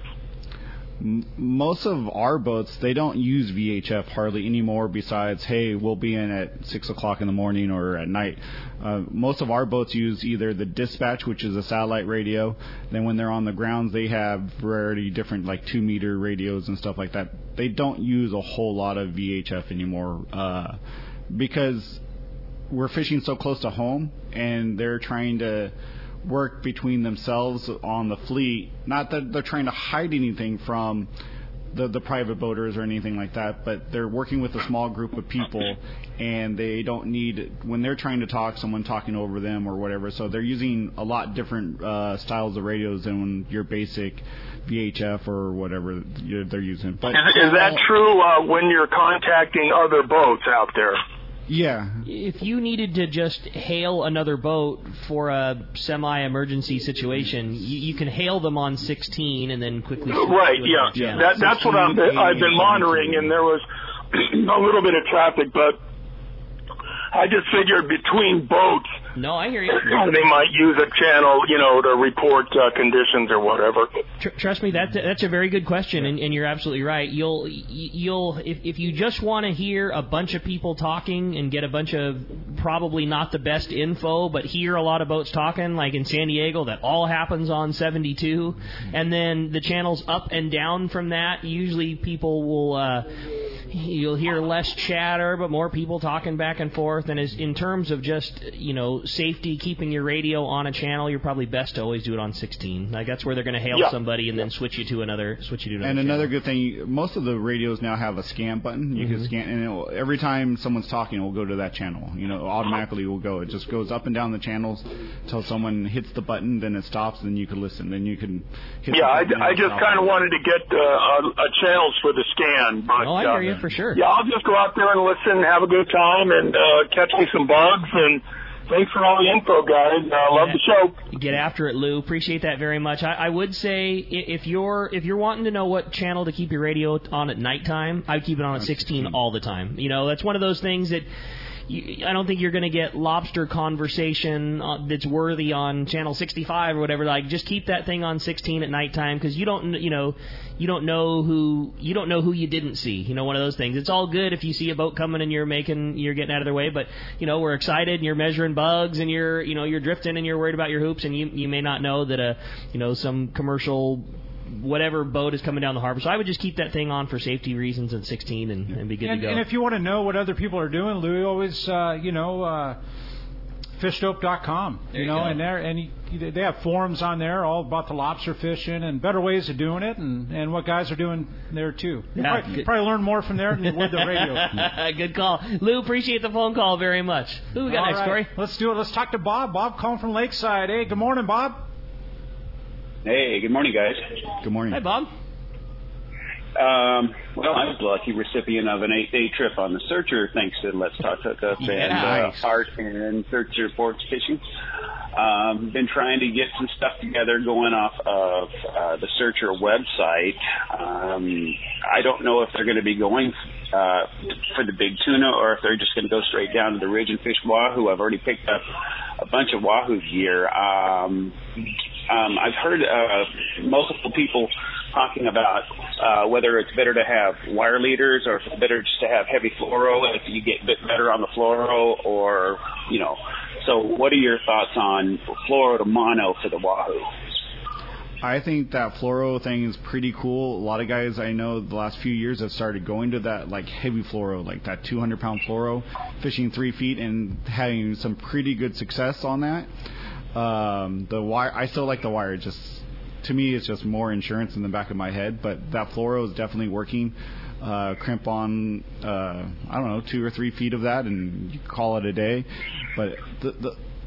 S7: Most of our boats, they don't use VHF hardly anymore, besides, hey, we'll be in at 6 o'clock in the morning or at night. Most of our boats use either the dispatch, which is a satellite radio. Then when they're on the grounds, they have very different, like 2-meter radios and stuff like that. They don't use a whole lot of VHF anymore because we're fishing so close to home, and they're trying to work between themselves on the fleet. Not that they're trying to hide anything from the private boaters or anything like that, but they're working with a small group of people, and they don't need, when they're trying to talk, someone talking over them or whatever. So they're using a lot different styles of radios than your basic VHF or whatever they're using. But
S12: is that true when you're contacting other boats out there?
S7: Yeah.
S2: If you needed to just hail another boat for a semi-emergency situation, you can hail them on 16 and then quickly...
S12: Right, yeah. That's what I've been monitoring, and there was a little bit of traffic, but I just figured between boats...
S2: No, I hear you.
S12: They might use a channel, to report conditions or whatever.
S2: Trust me, that's a very good question, and you're absolutely right. You'll if you just want to hear a bunch of people talking and get a bunch of probably not the best info, but hear a lot of boats talking, like in San Diego, that all happens on 72, and then the channels up and down from that. Usually, people will. You'll hear less chatter, but more people talking back and forth. And in terms of just, safety, keeping your radio on a channel, you're probably best to always do it on 16. Like, that's where they're going to hail somebody and then switch you to another
S7: And another good thing, most of the radios now have a scan button. You can scan, and every time someone's talking, it will go to that channel. Automatically it will go. It just goes up and down the channels until someone hits the button, then it stops, then you can listen. Then you can hit
S12: I just kind of wanted to get channels for the scan. But,
S2: I hear you. For sure.
S12: Yeah, I'll just go out there and listen, have a good time, and catch me some bugs. And thanks for all the info, guys. Love the show.
S2: Get after it, Lou. Appreciate that very much. I would say if you're wanting to know what channel to keep your radio on at nighttime, I'd keep it on at 16 all the time. That's one of those things that. I don't think you're going to get lobster conversation that's worthy on channel 65 or whatever. Like, just keep that thing on 16 at nighttime, because you don't know who you didn't see. One of those things. It's all good if you see a boat coming and you're getting out of their way, but we're excited and you're measuring bugs and you're drifting and you're worried about your hoops, and you may not know that some commercial whatever boat is coming down the harbor. So I would just keep that thing on for safety reasons at 16 and be good to go.
S6: And if you want to know what other people are doing, Louis always, fishdope.com, and they have forums on there all about the lobster fishing and better ways of doing it, and what guys are doing there too. You probably learn more from there than you would the radio.
S2: Good call. Lou, appreciate the phone call very much. Who we got next, Corey?
S6: Let's do it. Let's talk to Bob. Bob calling from Lakeside. Hey, good morning, Bob.
S13: Hey, good morning, guys.
S7: Good morning.
S2: Hi, Bob.
S13: Well, I was a lucky recipient of an 8-day trip on the Searcher, thanks to Let's Talk Hookup and Art and Searcher Sports Fishing. Been trying to get some stuff together going off of the Searcher website. I don't know if they're going to be going for the big tuna, or if they're just going to go straight down to the ridge and fish wahoo. I've already picked up a bunch of wahoo gear. I've heard multiple people talking about whether it's better to have wire leaders or if it's better just to have heavy fluoro if you get a bit better on the fluoro, or, So what are your thoughts on fluoro to mono for the wahoo?
S7: I think that fluoro thing is pretty cool. A lot of guys I know the last few years have started going to that heavy fluoro, like that 200-pound fluoro, fishing 3 feet and having some pretty good success on that. The wire, I still like the wire. Just to me, it's just more insurance in the back of my head. But that fluoro is definitely working. Crimp on, 2 or 3 feet of that, and you call it a day. But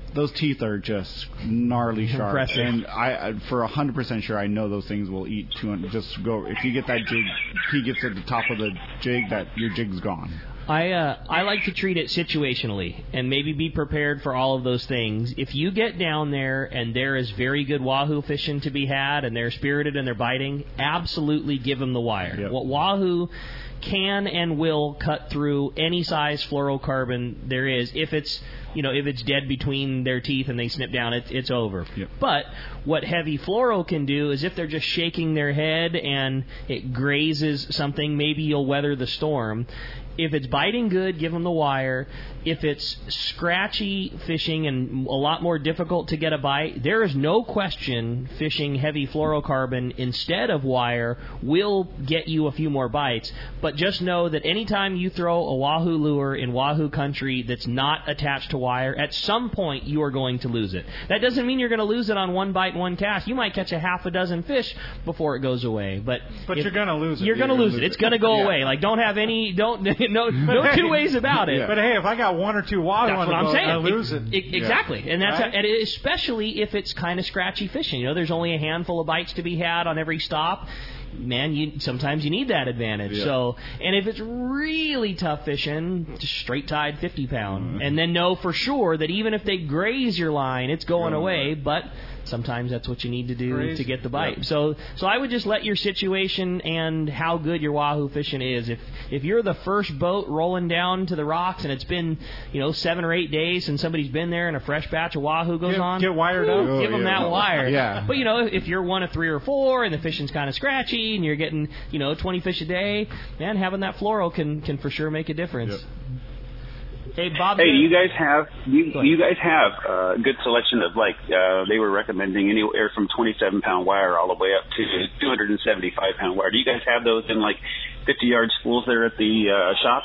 S7: those teeth are just gnarly sharp.
S2: Impressive.
S7: And I, for 100% sure, I know those things will eat 200. Just go, if you get that jig, he gets at the top of the jig, that your jig's gone.
S2: I like to treat it situationally and maybe be prepared for all of those things. If you get down there and there is very good wahoo fishing to be had and they're spirited and they're biting, absolutely give them the wire.
S7: Yep.
S2: What wahoo can and will cut through any size fluorocarbon there is. If it's dead between their teeth and they snip down, it's over.
S7: Yep.
S2: But what heavy fluoro can do is if they're just shaking their head and it grazes something, maybe you'll weather the storm. If it's biting good, give them the wire. If it's scratchy fishing and a lot more difficult to get a bite, there is no question fishing heavy fluorocarbon instead of wire will get you a few more bites. But just know that anytime you throw a wahoo lure in wahoo country that's not attached to wire, at some point you are going to lose it. That doesn't mean you're going to lose it on one bite and one cast. You might catch a half a dozen fish before it goes away. But
S6: you're going to lose it.
S2: You're going to lose it. It's going to go away. Like, don't have any... No two ways about it.
S6: Yeah. But hey, if I got one or two wahoo,
S2: that's what I'm saying.
S6: I lose it.
S2: Exactly,
S6: yeah.
S2: And that's
S6: right?
S2: and especially if it's kind of scratchy fishing. There's only a handful of bites to be had on every stop. Man, sometimes you need that advantage.
S7: Yeah.
S2: So, and if it's really tough fishing, just straight tide 50 pound, and then know for sure that even if they graze your line, it's going away. But sometimes that's what you need to do to get the bite. Yep. So I would just let your situation and how good your wahoo fishing is. If you're the first boat rolling down to the rocks and it's been 7 or 8 days since somebody's been there and a fresh batch of wahoo goes on,
S6: get wired up.
S2: Give them that wire.
S7: Yeah.
S2: But if you're one of 3 or 4 and the fishing's kind of scratchy and you're getting 20 fish a day, man, having that fluoro can for sure make a difference.
S7: Yep.
S2: Hey, Bob.
S13: Hey, you guys have a good selection of they were recommending anywhere from 27-pound wire all the way up to 275-pound wire. Do you guys have those in 50-yard spools there at the shop?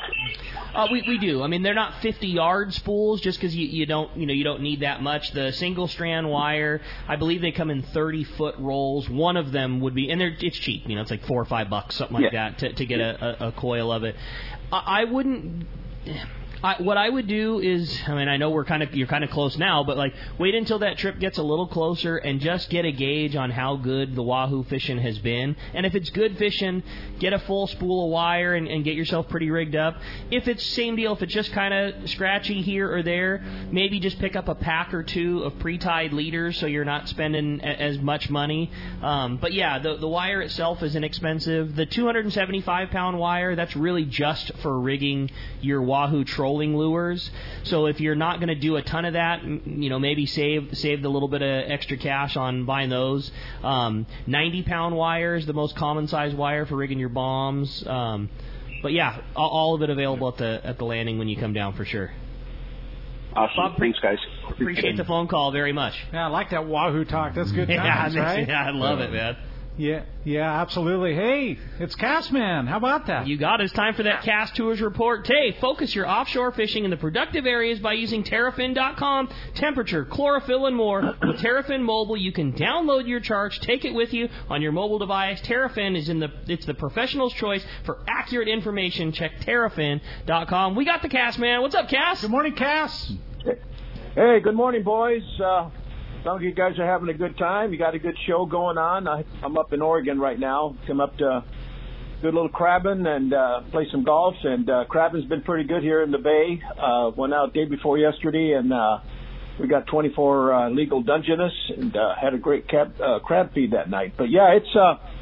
S2: We do. I mean, they're not 50-yard spools just because you don't need that much. The single strand wire, I believe they come in 30-foot rolls. One of them would be, and it's cheap. It's like $4 or $5, something like that, to get a coil of it. I wouldn't. What I would do is, I know you're kind of close now, but wait until that trip gets a little closer and just get a gauge on how good the wahoo fishing has been. And if it's good fishing, get a full spool of wire and get yourself pretty rigged up. If it's same deal, if it's just kind of scratchy here or there, maybe just pick up a pack or two of pre-tied leaders so you're not spending as much money. But yeah, the wire itself is inexpensive. The 275-pound wire, that's really just for rigging your wahoo trolling lures. So if you're not going to do a ton of that, maybe save the little bit of extra cash on buying those. 90-pound wire is the most common size wire for rigging your bombs. But yeah, all of it available at the landing when you come down for sure.
S13: Awesome.
S2: Bob,
S13: thanks, guys.
S2: Appreciate the phone call very much.
S6: Yeah, I like that wahoo talk. That's good times, right?
S2: Yeah, I love it, man.
S6: Yeah, absolutely. Hey, it's Castman. How about that?
S2: You got it. It's time for that Cast Tours report. Hey, focus your offshore fishing in the productive areas by using Terrafin.com. Temperature, chlorophyll, and more. With Terrafin Mobile, you can download your charts, take it with you on your mobile device. Terrafin it's the professional's choice for accurate information. Check Terrafin.com. We got the Castman. What's up, Cass?
S6: Good morning, Cass.
S14: Hey, good morning, boys. Some of you guys are having a good time. You got a good show going on. I'm up in Oregon right now. Come up to good little crabbing and play some golf. And crabbing's been pretty good here in the Bay. Went out day before yesterday, and we got 24 legal Dungeness and had a great crab feed that night. But yeah, it's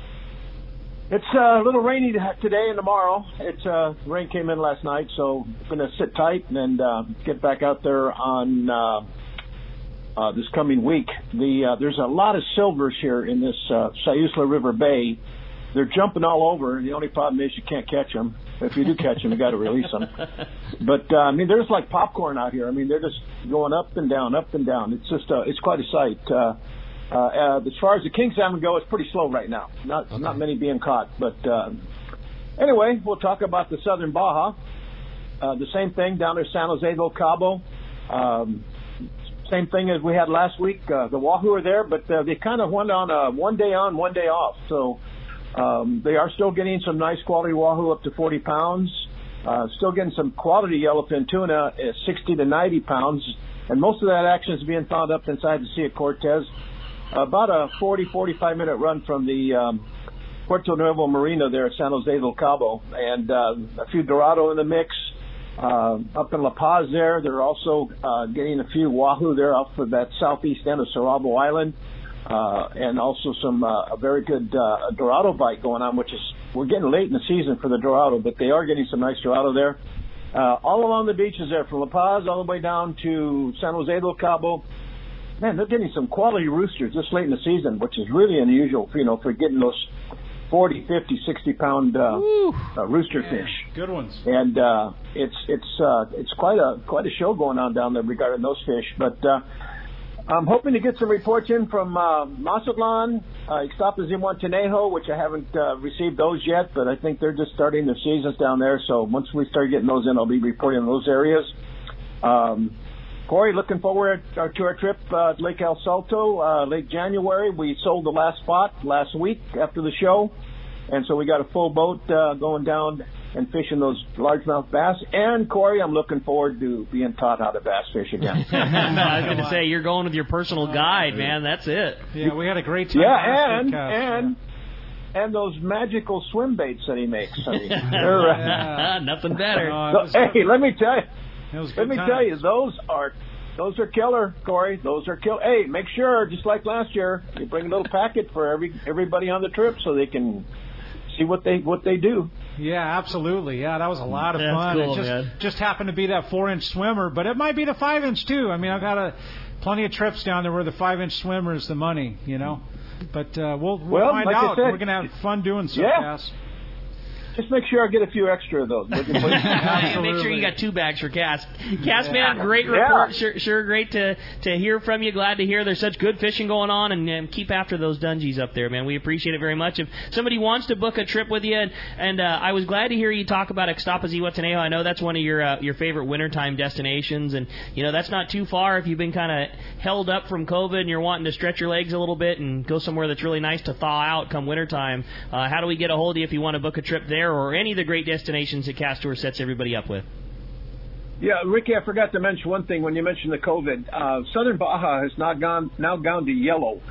S14: a little rainy today and tomorrow. Rain came in last night, so I'm going to sit tight and get back out there on this coming week. There's a lot of silvers here in this Sayusla River Bay. They're jumping all over. The only problem is you can't catch them. If you do catch them, you got to release them. But there's like popcorn out here. They're just going up and down, up and down. It's just it's quite a sight. As far as the king salmon go, it's pretty slow right now. Not many being caught. But anyway, we'll talk about the southern Baja. The same thing down there, San Jose del Cabo. Same thing as we had last week. The wahoo are there, but they kind of went on a 1 day on, 1 day off. So they are still getting some nice quality wahoo up to 40 pounds. Still getting some quality yellowfin tuna at 60 to 90 pounds. And most of that action is being found up inside the Sea of Cortez. About a 45-minute run from the Puerto Nuevo Marina there at San Jose del Cabo. And a few Dorado in the mix. Up in La Paz there, they're also getting a few wahoo there off of that southeast end of Cerralbo Island. And also some a very good Dorado bite going on, which is, we're getting late in the season for the Dorado, but they are getting some nice Dorado there. All along the beaches there, from La Paz all the way down to San Jose del Cabo. Man, they're getting some quality roosters this late in the season, which is really unusual, for getting those 40, 50, 60-pound rooster fish.
S6: Good ones.
S14: And it's quite a show going on down there regarding those fish. But I'm hoping to get some reports in from Mazatlan, Ixtapas y Montenejo, which I haven't received those yet, but I think they're just starting their seasons down there. So once we start getting those in, I'll be reporting on those areas. Corey, looking forward to our trip to Lake El Salto, late January. We sold the last spot last week after the show, and so we got a full boat going down and fishing those largemouth bass. And, Corey, I'm looking forward to being taught how to bass fish again.
S2: I was going to say, you're going with your personal guide, man. That's it.
S6: Yeah, we had a great time.
S14: Yeah, and those magical swim baits that he makes. I mean,
S2: nothing better.
S14: Hey, let me tell you, those are killer, Corey. Those are killer. Hey, make sure, just like last year, you bring a little packet for everybody on the trip so they can see what they do.
S6: Yeah, absolutely. Yeah, that was a lot of fun.
S2: Cool,
S6: it just happened to be that 4-inch swimmer, but it might be the 5-inch too. I mean, I've got plenty of trips down there where the 5-inch swimmer is the money, But we'll find
S14: like
S6: out.
S14: Said,
S6: we're gonna have fun doing so.
S14: Yeah. Just make sure I get a few extra of those.
S2: Make sure you got 2 bags for Cass. Cass, man, great report. Sure, great to hear from you. Glad to hear there's such good fishing going on, and keep after those dungeons up there, man. We appreciate it very much. If somebody wants to book a trip with you, and I was glad to hear you talk about Ixtapas y Huehuetenango. I know that's one of your favorite wintertime destinations, and that's not too far if you've been kind of held up from COVID and you're wanting to stretch your legs a little bit and go somewhere that's really nice to thaw out come wintertime. How do we get a hold of you if you want to book a trip there, or any of the great destinations that Cass Tour sets everybody up with?
S14: Yeah, Ricky, I forgot to mention one thing when you mentioned the COVID. Southern Baja has now gone to yellow.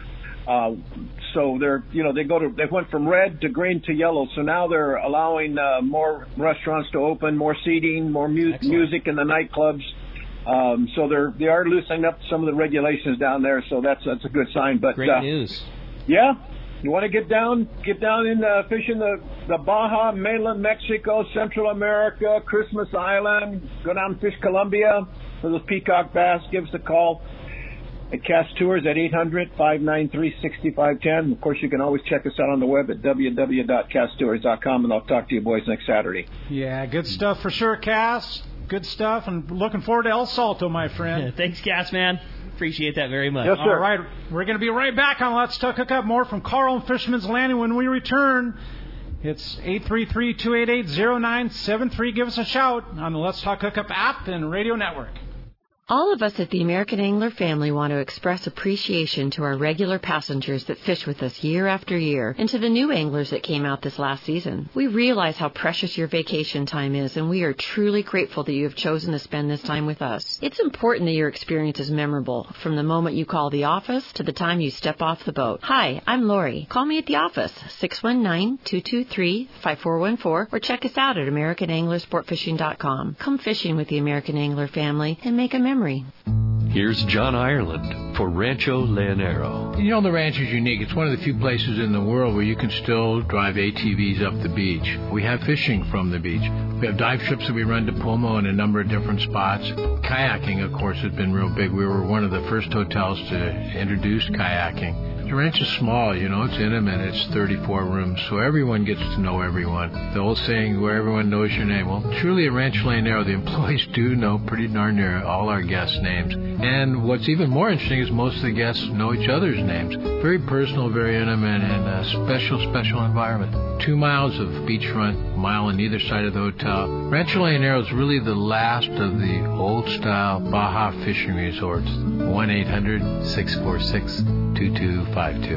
S14: So they went from red to green to yellow. So now they're allowing more restaurants to open, more seating, more music in the nightclubs. So they are loosening up some of the regulations down there. So that's a good sign. But
S2: great news.
S14: Yeah. You want to get down and fish in the Baja, mainland Mexico, Central America, Christmas Island, go down and fish Colombia for those peacock bass, give us a call at Cass Tours at 800-593-6510. Of course, you can always check us out on the web at www.casstours.com, and I'll talk to you boys next Saturday.
S6: Yeah, good stuff for sure, Cass. Good stuff, and looking forward to El Salto, my friend.
S2: Yeah, thanks, Cass, man. Appreciate that very much.
S14: Yes, sir.
S6: All right, we're going to be right back on Let's Talk Hook Up. More from Carl and Fisherman's Landing when we return. It's 833-288-0973. Give us a shout on the Let's Talk Hook Up app and radio network.
S15: All of us at the American Angler family want to express appreciation to our regular passengers that fish with us year after year, and to the new anglers that came out this last season. We realize how precious your vacation time is, and we are truly grateful that you have chosen to spend this time with us. It's important that your experience is memorable, from the moment you call the office to the time you step off the boat. Hi, I'm Lori. Call me at the office, 619-223-5414, or check us out at AmericanAnglerSportFishing.com. Come fishing with the American Angler family and make a memory.
S16: Here's John Ireland for Rancho Leonero.
S17: The ranch is unique. It's one of the few places in the world where you can still drive ATVs up the beach. We have fishing from the beach. We have dive trips that we run to Pomo in a number of different spots. Kayaking, of course, has been real big. We were one of the first hotels to introduce kayaking. The ranch is small, it's intimate. It's 34 rooms, so everyone gets to know everyone. The old saying, where everyone knows your name. Well, truly at Rancho Leonero, the employees do know pretty darn near all our guests' names. And what's even more interesting is most of the guests know each other's names. Very personal, very intimate, and a special environment. 2 miles of beachfront, a mile on either side of the hotel. Rancho Leonero is really the last of the old-style Baja fishing resorts. 1-800-646-2252.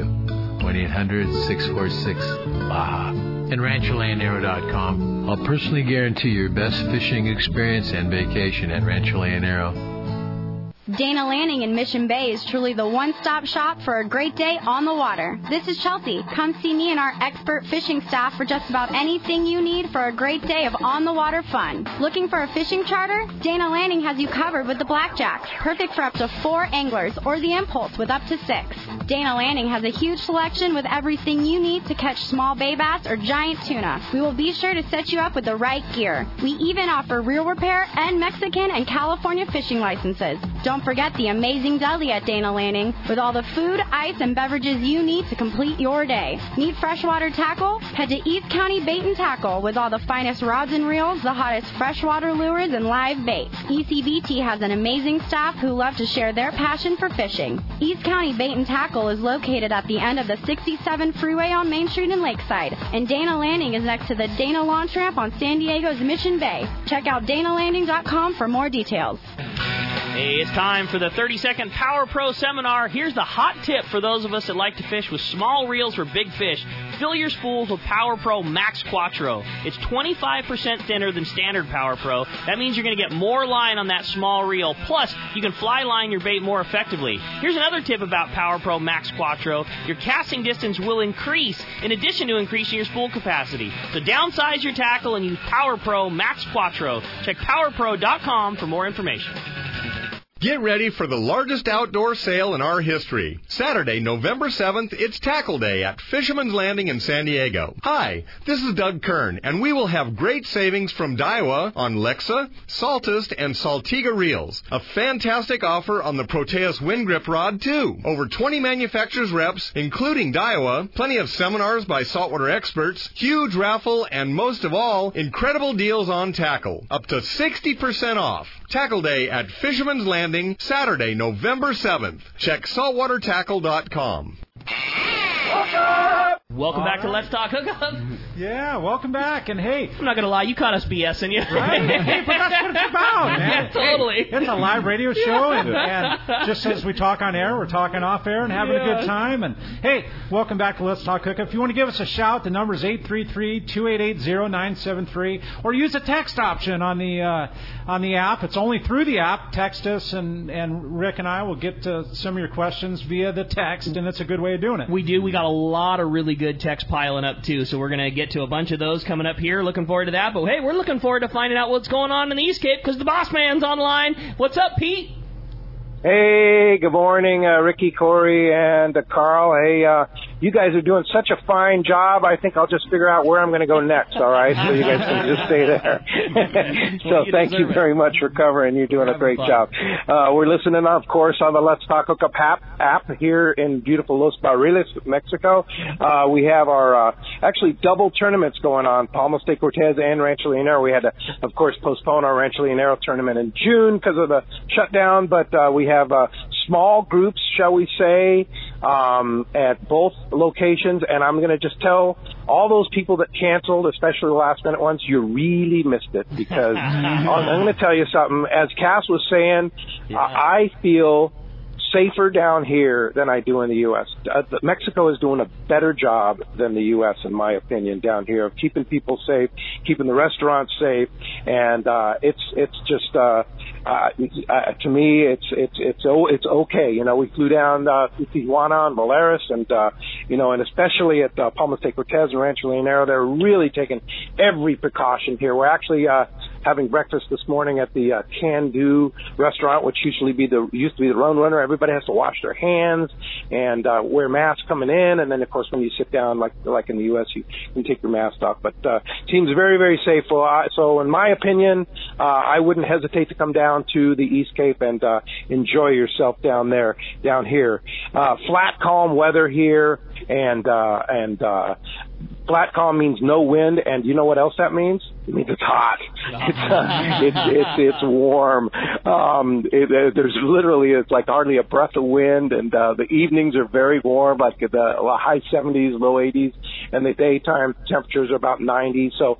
S17: 1-800-646-BAJA. And RanchoLeonero.com. I'll personally guarantee your best fishing experience and vacation at Rancho Leonero.
S18: Dana Landing in Mission Bay is truly the one-stop shop for a great day on the water. This is Chelsea. Come see me and our expert fishing staff for just about anything you need for a great day of on-the-water fun. Looking for a fishing charter? Dana Landing has you covered with the Blackjack, perfect for up to 4 anglers, or the Impulse with up to 6. Dana Landing has a huge selection with everything you need to catch small bay bass or giant tuna. We will be sure to set you up with the right gear. We even offer reel repair and Mexican and California fishing licenses. Don't forget the amazing deli at Dana Landing with all the food, ice, and beverages you need to complete your day. Need freshwater tackle? Head to East County Bait and Tackle with all the finest rods and reels, the hottest freshwater lures, and live bait. ECBT has an amazing staff who love to share their passion for fishing. East County Bait and Tackle is located at the end of the 67 freeway on Main Street in Lakeside, and Dana Landing is next to the Dana Launch Ramp on San Diego's Mission Bay. Check out DanaLanding.com for more details.
S2: Hey, it's time for the 30-second Power Pro seminar. Here's the hot tip for those of us that like to fish with small reels for big fish. Fill your spools with Power Pro Max Quattro. It's 25% thinner than standard Power Pro. That means you're going to get more line on that small reel. Plus, you can fly line your bait more effectively. Here's another tip about Power Pro Max Quattro. Your casting distance will increase in addition to increasing your spool capacity. So downsize your tackle and use Power Pro Max Quattro. Check PowerPro.com for more information.
S8: Get ready for the largest outdoor sale in our history. Saturday, November 7th, it's Tackle Day at Fisherman's Landing in San Diego. Hi, this is Doug Kern, and we will have great savings from Daiwa on Lexa, Saltist, and Saltiga reels. A fantastic offer on the Proteus Wind Grip Rod, too. Over 20 manufacturers' reps, including Daiwa, plenty of seminars by saltwater experts, huge raffle, and most of all, incredible deals on tackle. Up to 60% off. Tackle Day at Fisherman's Landing, Saturday, November 7th. Check saltwatertackle.com.
S2: Welcome back to Let's Talk Hookup.
S6: Yeah, welcome back. And hey,
S2: I'm not going to lie, you caught us BSing you.
S6: Right? Hey, but that's what it's about, man.
S2: Yeah, totally.
S6: Hey, it's a live radio show, and just as we talk on air, we're talking off air and having a good time. And hey, welcome back to Let's Talk Hookup. If you want to give us a shout, the number is 833-288-0973, or use the text option on the app. It's only through the app. Text us, and Rick and I will get to some of your questions via the text, and it's a good way of doing it.
S2: We do. We got a lot of really good text piling up, too, so we're going to get to a bunch of those coming up here. Looking forward to that. But, hey, we're looking forward to finding out what's going on in the East Cape because the boss man's online. What's up, Pete?
S14: Hey, good morning, Ricky, Corey, and Carl. Hey, you guys are doing such a fine job. I think I'll just figure out where I'm going to go next, all right? So you guys can just stay there. So thank you very much for covering. You're doing a great job. We're listening, of course, on the Let's Talk Hookup app here in beautiful Los Barriles, Mexico. We have our actually double tournaments going on, Palmas de Cortez and Rancho Leonero. We had to, of course, postpone our Rancho Leonero tournament in June because of the shutdown, but we have small groups, shall we say, at both locations, and I'm going to just tell all those people that canceled, especially the last-minute ones, you really missed it, because I'm going to tell you something. As Cass was saying, I feel safer down here than I do in the U.S. Mexico is doing a better job than the U.S., in my opinion, down here, of keeping people safe, keeping the restaurants safe, and it's just to me it's okay. You know, we flew down to Tijuana and Valeris, and and especially at Palmas de Cortez and Rancho Leonero, they're really taking every precaution here. We're actually having breakfast this morning at the Can Do restaurant, which used to be the Road Runner. Everybody has to wash their hands and wear masks coming in, and then of course when you sit down, like in the U.S., you can take your mask off. But seems very, very safe. So in my opinion, I wouldn't hesitate to come down to the East Cape and enjoy yourself down here. Flat, calm weather here, and flat, calm means no wind, and you know what else that means? It means it's hot. It's warm. There's literally, it's like hardly a breath of wind, and the evenings are very warm, like the high 70s, low 80s, and the daytime temperatures are about 90. So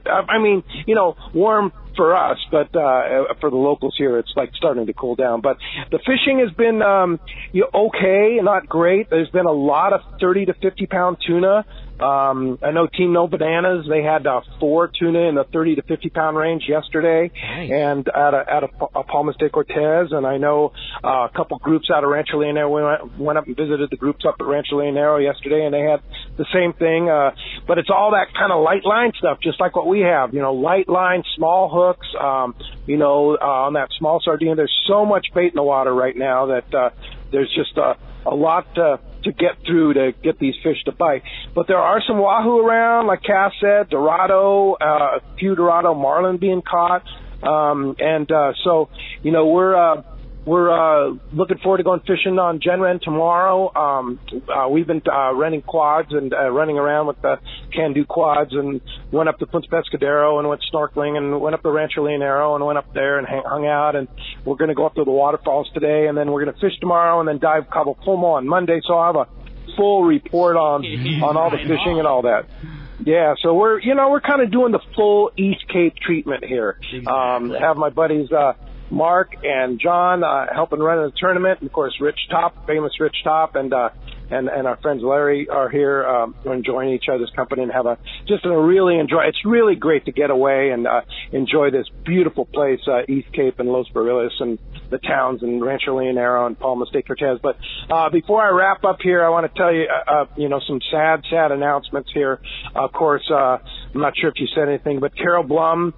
S14: warm for us, but for the locals here, it's like starting to cool down. But the fishing has been okay, not great. There's been a lot of 30 to 50 pound tuna I know Team No Bananas, they had 4 tuna in the 30 to 50 pound range yesterday, and at a Palmas de Cortez. And I know a couple groups out of Rancho Leonero. We went up and visited the groups up at Rancho Leonero yesterday, and they had the same thing. But it's all that kind of light line stuff, just like what we have. Light line, small hooks. On that small sardine, there's so much bait in the water right now that there's just a lot to get through to get these fish to bite. But there are some wahoo around, like Cass said, Dorado, a few Dorado marlin being caught. So we're looking forward to going fishing on Genren tomorrow. We've been renting quads and running around with the Can-Do quads, and went up to Punta Pescadero and went snorkeling, and went up to Rancho Leonero and went up there and hung out. And we're going to go up to the waterfalls today, and then we're going to fish tomorrow, and then dive Cabo Pulmo on Monday. So I'll have a full report on all the fishing and all that. Yeah, so we're kind of doing the full East Cape treatment here. Have my buddies Mark and John helping run the tournament, and of course famous Rich Top, and our friends Larry are here enjoying each other's company and it's really great to get away and enjoy this beautiful place, East Cape and Los Barriles and the towns and Rancho Leonero and Palmas de Cortez. But before I wrap up here, I want to tell you some sad announcements here. Of course, I'm not sure if you said anything, but Carol Blum,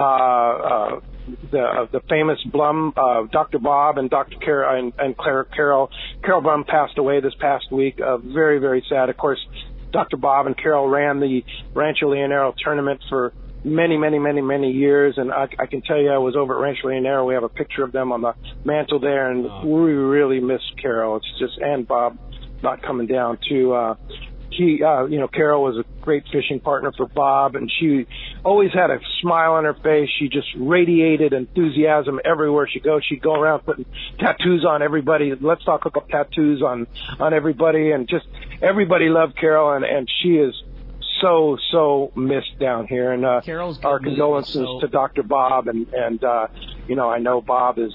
S14: the famous Blum, Dr. Bob and Dr. Carol and Carol Blum passed away this past week. Very, very sad. Of course, Dr. Bob and Carol ran the Rancho Leonero tournament for many years, and I can tell you, I was over at Rancho Leonero. We have a picture of them on the mantle there, and we really miss Carol. It's just, and Bob not coming down too. Carol was a great fishing partner for Bob, and she always had a smile on her face. She just radiated enthusiasm everywhere she goes. She'd go around putting tattoos on everybody. Let's Talk Hookup tattoos on everybody, and just everybody loved Carol, and she is so missed down here. And our condolences to Dr. Bob, and I know Bob is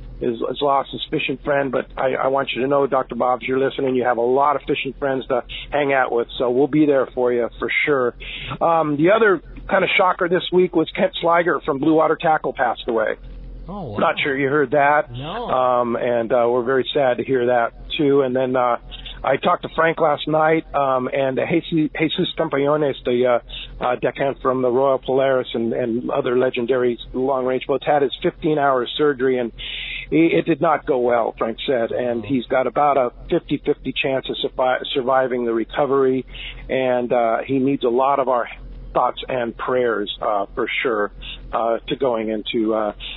S14: lost his fishing friend, but I want you to know, Dr. Bob, if you're listening, you have a lot of fishing friends to hang out with, so we'll be there for you for sure. The other kind of shocker this week was Kent Sliger from Blue Water Tackle passed away.
S2: Oh, wow.
S14: Not sure you heard that.
S2: No.
S14: And we're very sad to hear that too. And then I talked to Frank last night, and Jesus Campañones, the deckhand from the Royal Polaris and other legendary long-range boats, had his 15-hour surgery, and it did not go well, Frank said, and he's got about a 50-50 chance of surviving the recovery, and he needs a lot of our thoughts and prayers for sure to going into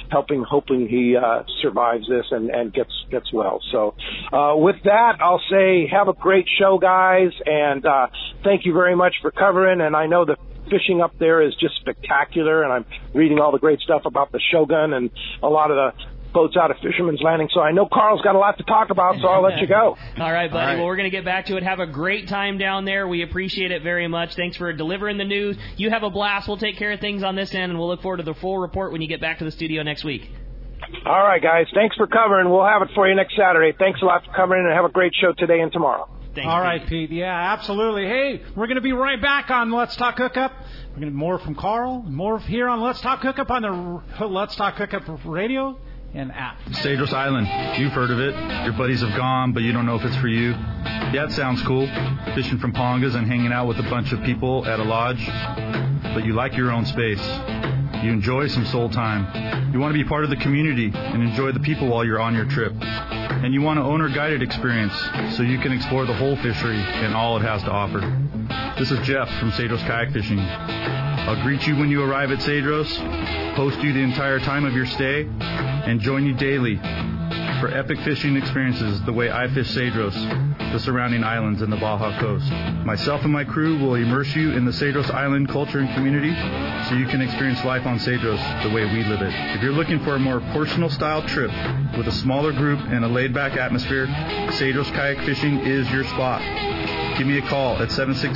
S14: hoping he survives this and gets well. So with that, I'll say have a great show, guys, and thank you very much for covering. And I know the fishing up there is just spectacular, and I'm reading all the great stuff about the Shogun and a lot of the boats out of Fisherman's Landing. So I know Carl's got a lot to talk about, so I'll let you go.
S2: All right, buddy. Well, we're going to get back to it. Have a great time down there. We appreciate it very much. Thanks for delivering the news. You have a blast. We'll take care of things on this end, and we'll look forward to the full report when you get back to the studio next week.
S14: All right, guys. Thanks for covering. We'll have it for you next Saturday. Thanks a lot for covering, and have a great show today and tomorrow.
S2: Thanks,
S6: all right, Pete. Yeah, absolutely. Hey, we're going to be right back on Let's Talk Hookup. We're going to more from Carl, more here on Let's Talk Hookup on the Let's Talk Hookup radio and app.
S19: Cedros Island. You've heard of it. Your buddies have gone, but you don't know if it's for you. Yeah, it sounds cool. Fishing from pongas and hanging out with a bunch of people at a lodge. But you like your own space. You enjoy some soul time. You want to be part of the community and enjoy the people while you're on your trip. And you want an owner-guided experience so you can explore the whole fishery and all it has to offer. This is Jeff from Cedros Kayak Fishing. I'll greet you when you arrive at Cedros, host you the entire time of your stay, and join you daily for epic fishing experiences the way I fish Cedros, the surrounding islands, and the Baja Coast. Myself and my crew will immerse you in the Cedros Island culture and community so you can experience life on Cedros the way we live it. If you're looking for a more personal-style trip with a smaller group and a laid-back atmosphere, Cedros Kayak Fishing is your spot. Give me a call at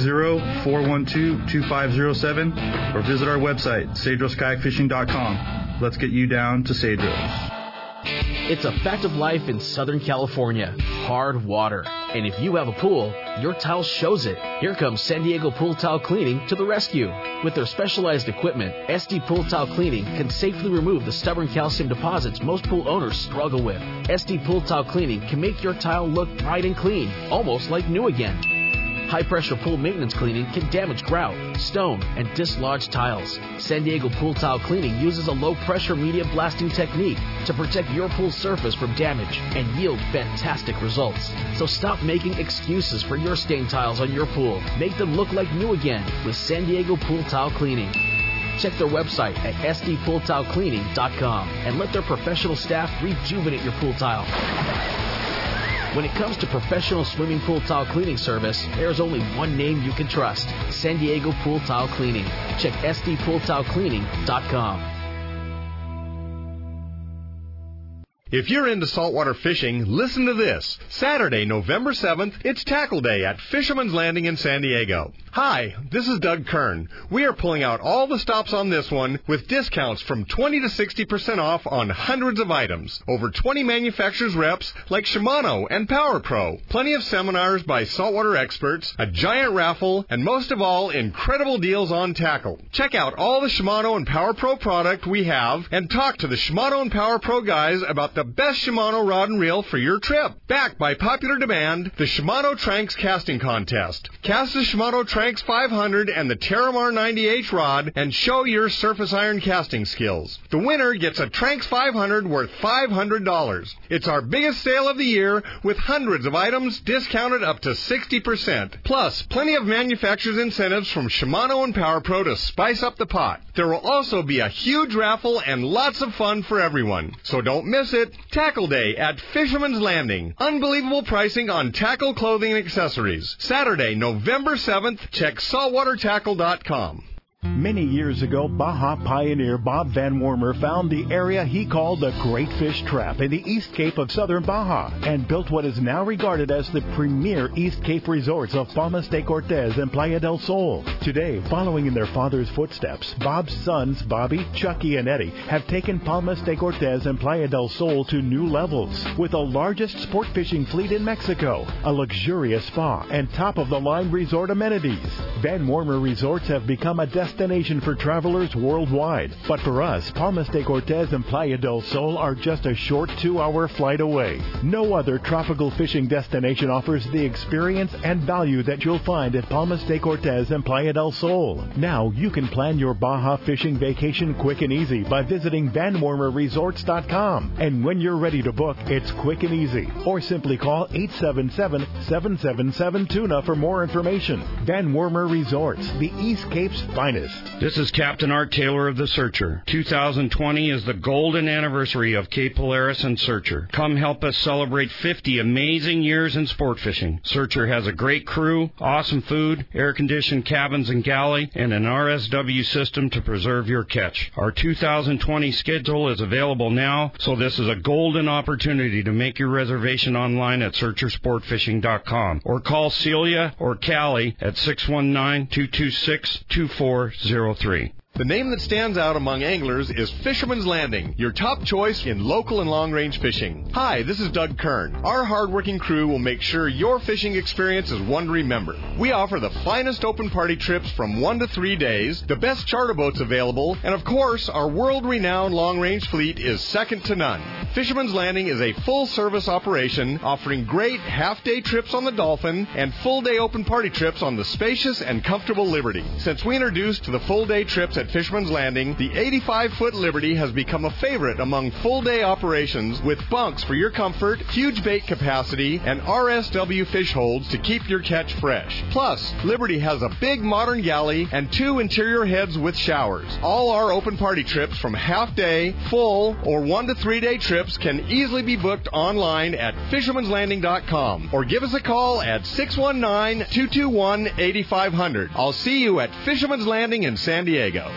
S19: 760-412-2507 or visit our website, CedrosKayakFishing.com. Let's get you down to Cedros.
S20: It's a fact of life in Southern California. hard water. And if you have a pool, your tile shows it. Here comes San Diego Pool Tile Cleaning to the rescue. With their specialized equipment, SD Pool Tile Cleaning can safely remove the stubborn calcium deposits most pool owners struggle with. SD Pool Tile Cleaning can make your tile look bright and clean, almost like new again. High-pressure pool maintenance cleaning can damage grout, stone, and dislodged tiles. San Diego Pool Tile Cleaning uses a low-pressure media blasting technique to protect your pool surface from damage and yield fantastic results. So stop making excuses for your stained tiles on your pool. Make them look like new again with San Diego Pool Tile Cleaning. Check their website at sdpooltilecleaning.com and let their professional staff rejuvenate your pool tile. When it comes to professional swimming pool tile cleaning service, there's only one name you can trust: San Diego Pool Tile Cleaning. Check sdpooltilecleaning.com.
S8: If you're into saltwater fishing, listen to this. Saturday, November 7th, it's Tackle Day at Fisherman's Landing in San Diego. Hi, this is Doug Kern. We are pulling out all the stops on this one with discounts from 20 to 60% off on hundreds of items. Over 20 manufacturers reps like Shimano and Power Pro. Plenty of seminars by saltwater experts, a giant raffle, and most of all, incredible deals on tackle. Check out all the Shimano and Power Pro product we have and talk to the Shimano and Power Pro guys about the best Shimano rod and reel for your trip. Backed by popular demand, the Shimano Tranks Casting Contest. Cast the Shimano Tranks 500 and the Terramar 90H rod and show your surface iron casting skills. The winner gets a Tranks 500 worth $500. It's our biggest sale of the year with hundreds of items discounted up to 60%. Plus, plenty of manufacturers' incentives from Shimano and Power Pro to spice up the pot. There will also be a huge raffle and lots of fun for everyone. So don't miss it. Tackle Day at Fisherman's Landing. Unbelievable pricing on tackle, clothing, and accessories. Saturday, November 7th. Check saltwatertackle.com.
S3: Many years ago, Baja pioneer Bob Van Wormer found the area he called the Great Fish Trap in the East Cape of southern Baja and built what is now regarded as the premier East Cape resorts of Palmas de Cortez and Playa del Sol. Today, following in their father's footsteps, Bob's sons, Bobby, Chucky, and Eddie, have taken Palmas de Cortez and Playa del Sol to new levels with the largest sport fishing fleet in Mexico, a luxurious spa, and top-of-the-line resort amenities. Van Wormer Resorts have become a destination for travelers worldwide. But for us, Palmas de Cortez and Playa del Sol are just a short 2-hour flight away. No other tropical fishing destination offers the experience and value that you'll find at Palmas de Cortez and Playa del Sol. Now you can plan your Baja fishing vacation quick and easy by visiting VanWormerResorts.com. And when you're ready to book, it's quick and easy. Or simply call 877-777-TUNA for more information. Van Wormer Resorts, the East Cape's finest.
S21: This is Captain Art Taylor of the Searcher. 2020 is the golden anniversary of Cape Polaris and Searcher. Come help us celebrate 50 amazing years in sport fishing. Searcher has a great crew, awesome food, air-conditioned cabins and galley, and an RSW system to preserve your catch. Our 2020 schedule is available now, so this is a golden opportunity to make your reservation online at SearcherSportFishing.com or call Celia or Callie at 619-226-2403.
S8: The name that stands out among anglers is Fisherman's Landing, your top choice in local and long-range fishing. Hi, this is Doug Kern. Our hard-working crew will make sure your fishing experience is one to remember. We offer the finest open party trips from 1 to 3 days, the best charter boats available, and of course, our world-renowned long-range fleet is second to none. Fisherman's Landing is a full-service operation offering great half-day trips on the Dolphin and full-day open party trips on the spacious and comfortable Liberty. Since we introduced the full-day trips at Fisherman's Landing, the 85-foot Liberty has become a favorite among full-day operations with bunks for your comfort, huge bait capacity, and RSW fish holds to keep your catch fresh. Plus, Liberty has a big modern galley and 2 interior heads with showers. All our open party trips from half-day, full, or 1 to 3 day trips can easily be booked online at fishermanslanding.com or give us a call at 619-221-8500. I'll see you at Fisherman's Landing in San Diego.